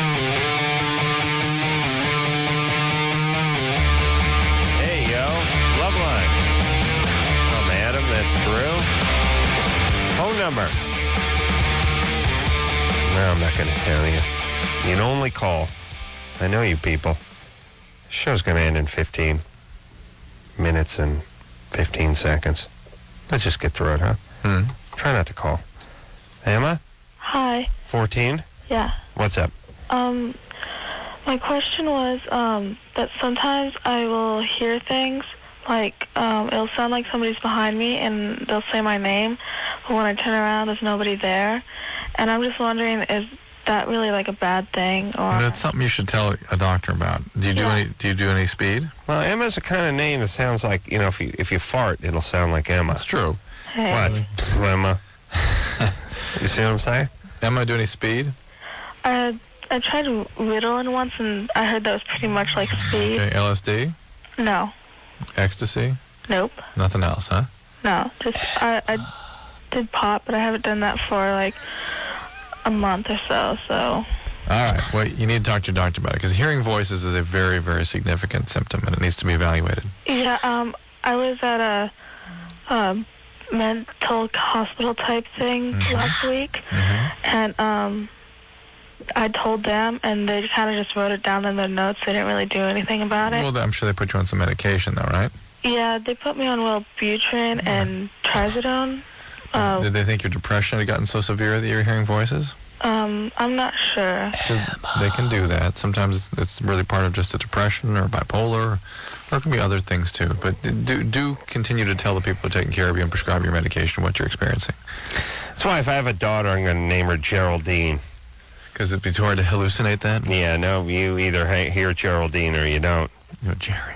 Speaker 2: yo. Loveline. Oh, Adam, that's Drew. Phone number. No, I'm not going to tell you. You can only call. I know you people. The show's going to end in 15 minutes and 15 seconds. Let's just get through it, huh? Try not to call. Emma?
Speaker 20: Hi.
Speaker 2: 14?
Speaker 20: Yeah.
Speaker 2: What's up?
Speaker 20: My question was that sometimes I will hear things like it'll sound like somebody's behind me and they'll say my name, but when I turn around, there's nobody there, and I'm just wondering, is that really like a bad thing? Or
Speaker 3: that's something you should tell a doctor about. Do you do any speed?
Speaker 2: Well, Emma's a kind of name that sounds like, you know, if you fart, it'll sound like Emma.
Speaker 3: That's true.
Speaker 20: Hey.
Speaker 2: What? Emma. You see what I'm saying?
Speaker 3: Emma, do any speed?
Speaker 20: I tried Ritalin once, and I heard that was pretty much like speed.
Speaker 3: Okay, LSD?
Speaker 20: No.
Speaker 3: Ecstasy?
Speaker 20: Nope.
Speaker 3: Nothing else, huh?
Speaker 20: No. Just I did pot, but I haven't done that for like a month or so.
Speaker 3: All right. Well, you need to talk to your doctor about it, because hearing voices is a very, very significant symptom, and it needs to be evaluated.
Speaker 20: Yeah. I was at a mental hospital type thing last week, and I told them, and they kind of just wrote it down in their notes. They didn't really do anything about it.
Speaker 3: Well, I'm sure they put you on some medication, though, right?
Speaker 20: Yeah, they put me on Wellbutrin and Trazodone.
Speaker 3: Did they think your depression had gotten so severe that you were hearing voices?
Speaker 20: I'm not sure.
Speaker 3: They can do that. Sometimes it's really part of just a depression or bipolar, or it can be other things too. But do continue to tell the people who are taking care of you and prescribe your medication what you're experiencing.
Speaker 2: That's why if I have a daughter, I'm going to name her Geraldine.
Speaker 3: Because it'd be too hard to hallucinate that?
Speaker 2: Yeah, no, you either hear Geraldine or you don't.
Speaker 3: You know, Jerry.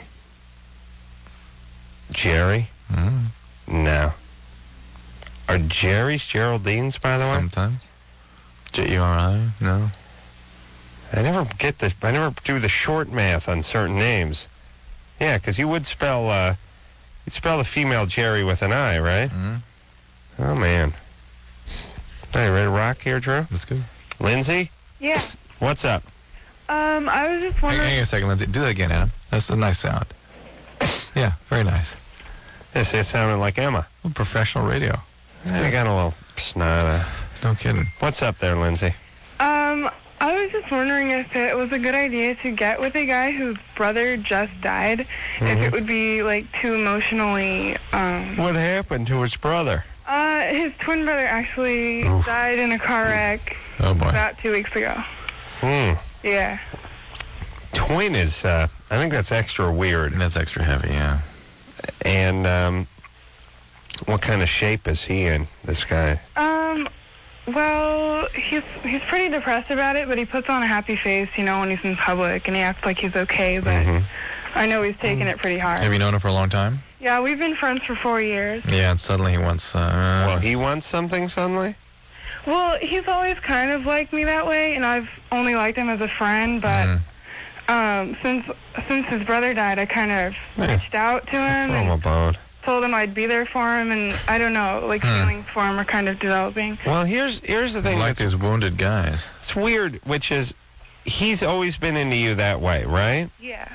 Speaker 2: Jerry? No. Are Jerry's Geraldines, by the way?
Speaker 3: Sometimes. Jeri? No.
Speaker 2: I never do the short math on certain names. Yeah, because you would spell the female Jerry with an I, right? Oh, man. Hey, ready to rock here, Drew?
Speaker 3: That's good.
Speaker 2: Lindsay?
Speaker 16: Yeah.
Speaker 2: What's up?
Speaker 16: I was just wondering.
Speaker 3: Hang on a second, Lindsay. Do that again, Adam. That's a nice sound. Yeah, very nice.
Speaker 2: Yes, it sounded like Emma.
Speaker 3: Well, professional radio.
Speaker 2: I got a little snot.
Speaker 3: No kidding.
Speaker 2: What's up there, Lindsay?
Speaker 16: I was just wondering if it was a good idea to get with a guy whose brother just died, if it would be, like, too emotionally,
Speaker 2: What happened to his brother?
Speaker 16: His twin brother actually died in a car wreck about 2 weeks ago. Yeah.
Speaker 2: Twin is, I think that's extra weird.
Speaker 3: That's extra heavy, yeah.
Speaker 2: And, what kind of shape is he in, this guy?
Speaker 16: Well, he's pretty depressed about it, but he puts on a happy face, you know, when he's in public, and he acts like he's okay, but I know he's taking it pretty hard.
Speaker 3: Have you known him for a long time?
Speaker 16: Yeah, we've been friends for 4 years.
Speaker 3: Yeah, and suddenly he wants...
Speaker 2: well, he wants something suddenly?
Speaker 16: Well, he's always kind of liked me that way, and I've only liked him as a friend, but since his brother died, I kind of reached out to him
Speaker 2: Throw him a bone.
Speaker 20: told him I'd be there for him, and I don't know, like feelings for him are kind of developing.
Speaker 2: Well, here's the thing.
Speaker 3: Like these wounded guys.
Speaker 2: It's weird, which is he's always been into you that way, right?
Speaker 20: Yeah.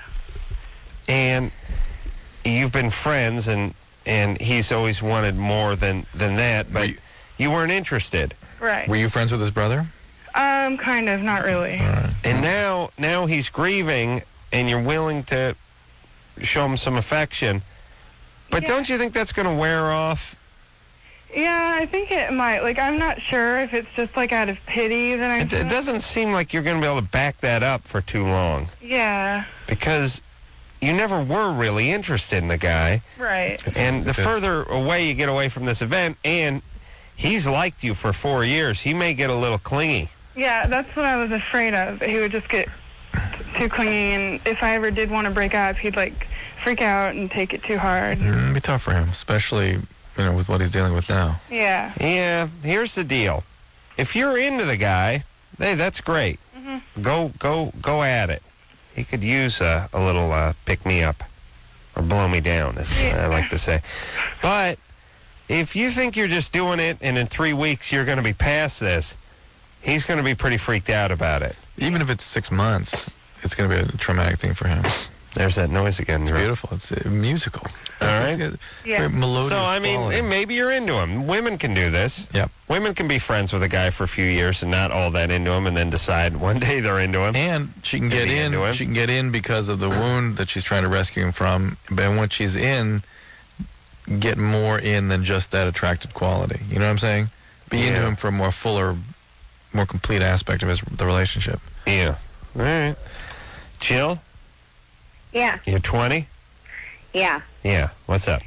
Speaker 2: And you've been friends, and he's always wanted more than that, but you weren't interested.
Speaker 20: Right.
Speaker 3: Were you friends with his brother?
Speaker 20: Kind of, not really.
Speaker 2: And now he's grieving, and you're willing to show him some affection. But don't you think that's going to wear off?
Speaker 20: Yeah, I think it might. Like, I'm not sure if it's just, like, out of pity that I'm...
Speaker 2: It doesn't seem like you're going to be able to back that up for too long.
Speaker 20: Yeah.
Speaker 2: Because you never were really interested in the guy.
Speaker 20: Right.
Speaker 2: And the further away you get away from this event, and he's liked you for 4 years, he may get a little clingy.
Speaker 20: Yeah, that's what I was afraid of. That he would just get too clingy, and if I ever did want to break up, he'd, like, freak out and take it too hard.
Speaker 3: It'd be tough for him, especially, with what he's dealing with now.
Speaker 20: Yeah.
Speaker 2: Yeah, here's the deal. If you're into the guy, hey, that's great.
Speaker 20: Mm-hmm.
Speaker 2: Go at it. He could use a little pick-me-up or blow me down, as I like to say. But if you think you're just doing it and in 3 weeks you're going to be past this, he's going to be pretty freaked out about it.
Speaker 3: Even if it's 6 months, it's going to be a traumatic thing for him.
Speaker 2: There's that noise again.
Speaker 3: It's beautiful. It's musical.
Speaker 2: All right.
Speaker 3: Very melodious.
Speaker 2: So, I mean,
Speaker 3: quality.
Speaker 2: maybe you're into him. Women can do this.
Speaker 3: Yep.
Speaker 2: Women can be friends with a guy for a few years and not all that into him, and then decide one day they're into him.
Speaker 3: And she can get in. She can get in because of the wound that she's trying to rescue him from. But once she's in, get more in than just that attracted quality. You know what I'm saying? Be into him for a more fuller, more complete aspect of the relationship.
Speaker 2: Yeah. All right. Jill?
Speaker 21: Yeah.
Speaker 2: You're 20?
Speaker 21: Yeah.
Speaker 2: Yeah. What's up?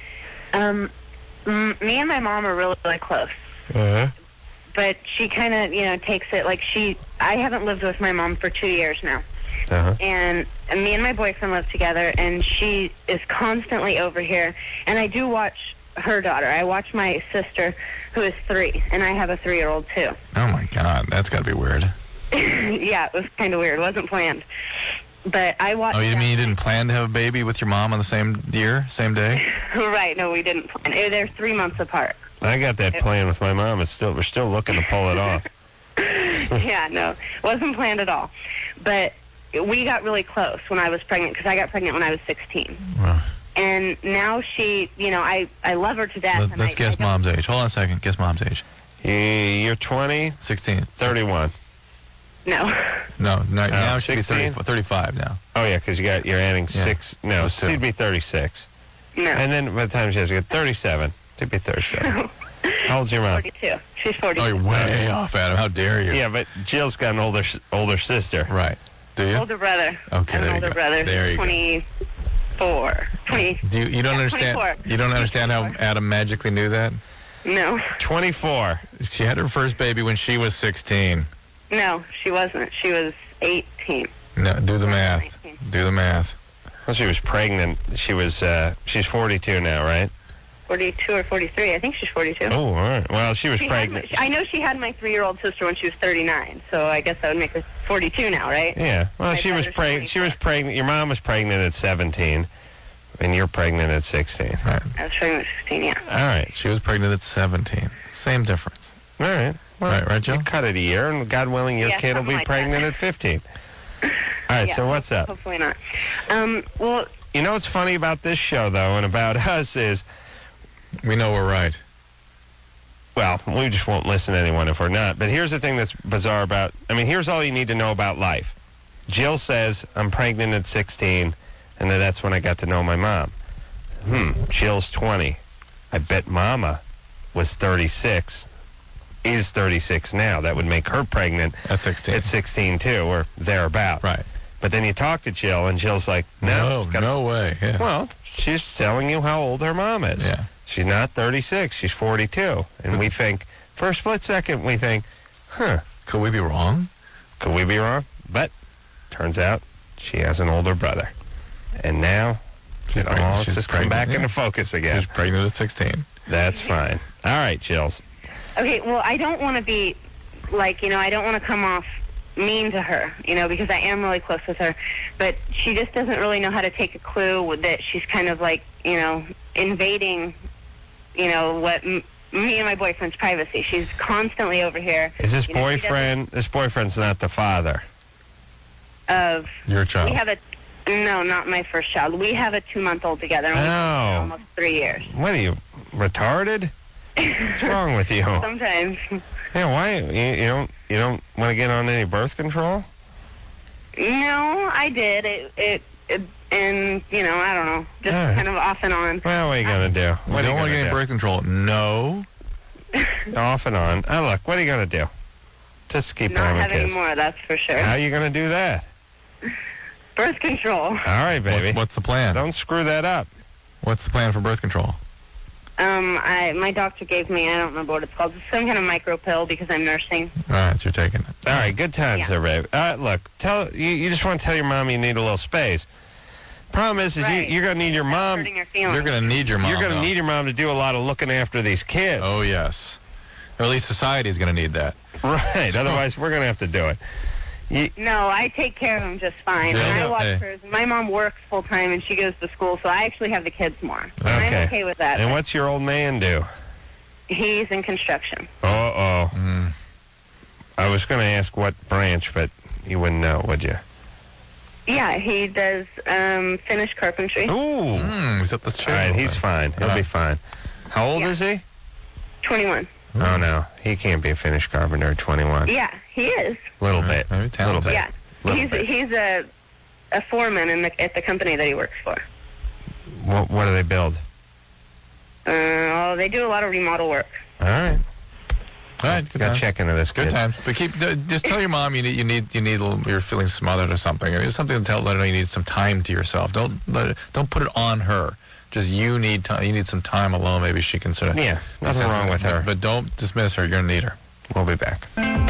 Speaker 21: Me and my mom are really, really close.
Speaker 2: Uh-huh.
Speaker 21: But she kind of, takes it like I haven't lived with my mom for 2 years now.
Speaker 2: Uh-huh.
Speaker 21: And me and my boyfriend live together, and she is constantly over here. And I do watch her daughter. I watch my sister, who is 3, and I have a 3-year-old, too.
Speaker 3: Oh, my God. That's got to be weird.
Speaker 21: Yeah, it was kind of weird. It wasn't planned. But I watched...
Speaker 3: Oh, you mean you didn't plan to have a baby with your mom on the same year, same day?
Speaker 21: Right, no, we didn't plan. They're 3 months apart.
Speaker 2: I got that plan with my mom. We're still looking to pull it off.
Speaker 21: Yeah, no, wasn't planned at all. But we got really close when I was pregnant, because I got pregnant when I was 16.
Speaker 3: Wow.
Speaker 21: And now she, I love her to death.
Speaker 3: Let's guess mom's age. Hold on a second. Guess mom's age.
Speaker 2: You're 20?
Speaker 3: 16.
Speaker 2: 31.
Speaker 21: No.
Speaker 3: No, now she'd be
Speaker 2: 16?
Speaker 3: 35 now.
Speaker 2: Oh, yeah, because you're adding 6. No,
Speaker 3: Those two.
Speaker 2: she'd be 36.
Speaker 21: No.
Speaker 2: And then by the time she has to get 37, she'd be 37. How old's your mom?
Speaker 21: 42. She's 42.
Speaker 3: Oh, you're way off, Adam. How dare you?
Speaker 2: Yeah, but Jill's got an older sister.
Speaker 3: Right. Do you?
Speaker 21: Older brother.
Speaker 3: Okay,
Speaker 21: I have
Speaker 3: there
Speaker 21: an
Speaker 3: you
Speaker 21: older
Speaker 3: go.
Speaker 21: brother.
Speaker 3: There you go.
Speaker 21: 24. 20.
Speaker 3: You don't understand?
Speaker 21: 24.
Speaker 3: You don't understand how Adam magically knew that?
Speaker 21: No.
Speaker 2: 24.
Speaker 3: She had her first baby when she was 16.
Speaker 21: No, she wasn't. She was 18.
Speaker 3: No, do the math.
Speaker 21: 19.
Speaker 3: Do the math.
Speaker 2: Well, she was pregnant. She's 42 now, right?
Speaker 21: 42 or 43. I think she's 42.
Speaker 2: Oh, all right. Well, she was pregnant.
Speaker 21: I know she had my 3-year-old sister when she was 39, so I guess that would make her 42 now, right?
Speaker 2: Yeah. Well,
Speaker 21: My
Speaker 2: she was
Speaker 21: brother's
Speaker 2: pregnant. She was pregnant. Your mom was pregnant at 17, and you're pregnant at 16.
Speaker 3: Right.
Speaker 21: I was pregnant at 16, yeah.
Speaker 2: All right.
Speaker 3: She was pregnant at 17. Same difference.
Speaker 2: All right. Well,
Speaker 3: right, Jill?
Speaker 2: You cut it a year, and God willing, your
Speaker 21: Yeah,
Speaker 2: kid will
Speaker 21: something
Speaker 2: be
Speaker 21: like
Speaker 2: pregnant
Speaker 21: that.
Speaker 2: at 15. All right.
Speaker 21: Yeah,
Speaker 2: So what's up?
Speaker 21: Hopefully not. Well,
Speaker 2: You know what's funny about this show, though, and about us is,
Speaker 3: we know we're right.
Speaker 2: well, we just won't listen to anyone if we're not. But here's the thing that's bizarre about, here's all you need to know about life. Jill says, I'm pregnant at 16, and then that's when I got to know my mom. Jill's 20. I bet Mama was 36, is 36 now. That would make her pregnant
Speaker 3: at 16.
Speaker 2: At 16, too, or thereabouts.
Speaker 3: Right.
Speaker 2: But then you talk to Jill, and Jill's like,
Speaker 3: No way. Yeah.
Speaker 2: Well, she's telling you how old her mom is.
Speaker 3: Yeah.
Speaker 2: She's not 36. She's 42. And we think, for a split second, we think,
Speaker 3: could we be wrong?
Speaker 2: Could we be wrong? But turns out she has an older brother. And now it all just come back into focus again.
Speaker 3: She's pregnant at 16.
Speaker 2: That's fine. All right, Jills.
Speaker 21: okay, well, I don't want to be, like, I don't want to come off mean to her, because I am really close with her. But she just doesn't really know how to take a clue that she's kind of like, invading, what me and my boyfriend's privacy. She's constantly over here.
Speaker 2: Is this boyfriend? This boyfriend's not the father
Speaker 21: of
Speaker 3: your child.
Speaker 21: We have no, not my first child. We have a 2-month-old together. And we've been together almost 3 years.
Speaker 2: What are you, retarded? What's wrong with you?
Speaker 21: Sometimes.
Speaker 2: Yeah, why you don't want to get on any birth control?
Speaker 21: No, I did. It and I don't know, just kind of off and on.
Speaker 2: Well, what are you gonna do?
Speaker 3: You don't want to get any birth control? No.
Speaker 2: Off and on. Oh, look, what are you gonna do? Just keep
Speaker 21: Not
Speaker 2: having
Speaker 21: having
Speaker 2: kids.
Speaker 21: more, that's for sure.
Speaker 2: How are you gonna do that?
Speaker 21: Birth control.
Speaker 2: All right, baby.
Speaker 3: What's the plan?
Speaker 2: Don't screw that up.
Speaker 3: What's the plan for birth control?
Speaker 21: My doctor gave me, I don't remember what it's called, it's some kind of micro pill because I'm nursing.
Speaker 3: All right, so you're taking it.
Speaker 2: All right, good times there, babe. Look, you just want to tell your mom you need a little space. Problem is you're going to need your mom.
Speaker 3: You're going to need your mom.
Speaker 2: You're going to need your mom to do a lot of looking after these kids.
Speaker 3: Oh, yes. Or at least society is going to need that.
Speaker 2: Right, otherwise we're going to have to do it.
Speaker 21: No, I take care of them just fine.
Speaker 2: Yeah,
Speaker 21: and I watch
Speaker 2: hey.
Speaker 21: hers. My mom works full time and she goes to school, so I actually have the kids more. And
Speaker 2: Okay.
Speaker 21: I'm okay with that.
Speaker 2: And what's your old man do?
Speaker 21: He's in construction.
Speaker 2: I was going to ask what branch, but you wouldn't know, would you?
Speaker 21: Yeah, he does finished carpentry.
Speaker 2: Ooh.
Speaker 3: Is that the
Speaker 2: All right, he's fine. He'll be fine. How old is he?
Speaker 21: 21.
Speaker 2: Oh, no. He can't be a finished carpenter at 21.
Speaker 21: Yeah, he is.
Speaker 2: Little bit. Little bit.
Speaker 21: Yeah, he's a foreman at the company that he works for.
Speaker 2: What do they build?
Speaker 21: They do a lot of remodel work.
Speaker 2: All right.
Speaker 3: All right, good
Speaker 2: Got
Speaker 3: times.
Speaker 2: to check into this.
Speaker 3: Good
Speaker 2: kid.
Speaker 3: times. But just tell your mom you need you're feeling smothered or something. It's something to let her know you need some time to yourself. Don't put it on her. Just you need time. You need some time alone. Maybe she can sort of.
Speaker 2: Yeah, nothing wrong with her.
Speaker 3: But don't dismiss her. You're gonna need her.
Speaker 2: We'll be back.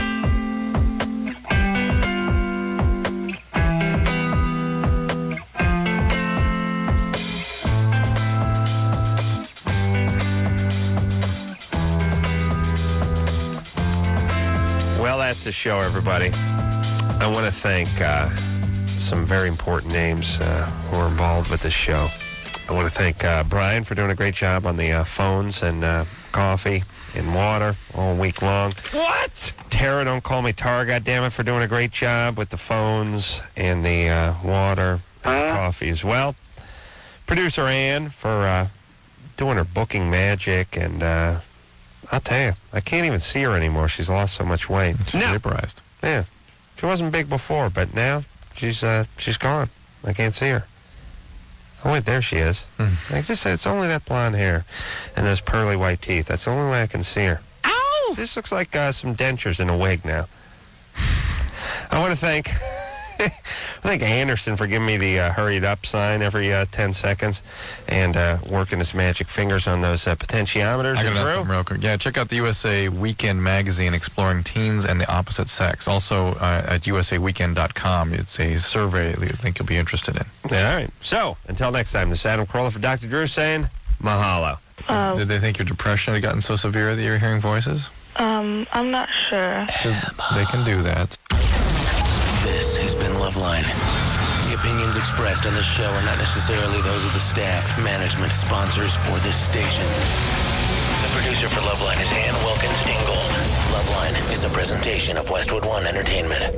Speaker 2: Well, that's the show, everybody. I want to thank some very important names who are involved with this show. I want to thank Brian for doing a great job on the phones and coffee and water all week long. What? Tara, don't call me Tara, goddammit, for doing a great job with the phones and the water and coffee as well. Producer Ann for doing her booking magic, and I'll tell you, I can't even see her anymore. She's lost so much weight.
Speaker 3: She's vaporized.
Speaker 2: Yeah. She wasn't big before, but now she's gone. I can't see her. Oh, wait, there she is. Like I said, it's only that blonde hair and those pearly white teeth. That's the only way I can see her. Ow! This looks like some dentures in a wig now. I want to thank Anderson for giving me the hurried up sign every 10 seconds and working his magic fingers on those potentiometers.
Speaker 3: I got
Speaker 2: And
Speaker 3: another
Speaker 2: Drew?
Speaker 3: something real quick. Yeah, check out the USA Weekend magazine exploring teens and the opposite sex. Also at usaweekend.com. It's a survey that I think you'll be interested in.
Speaker 2: All right. So, until next time, this is Adam Carolla for Dr. Drew saying mahalo.
Speaker 3: Did they think your depression had gotten so severe that you were hearing voices?
Speaker 20: I'm not sure.
Speaker 3: They can do that.
Speaker 1: This has been Loveline. The opinions expressed on this show are not necessarily those of the staff, management, sponsors, or this station. The producer for Loveline is Ann Wilkins Ingold. Loveline is a presentation of Westwood One Entertainment.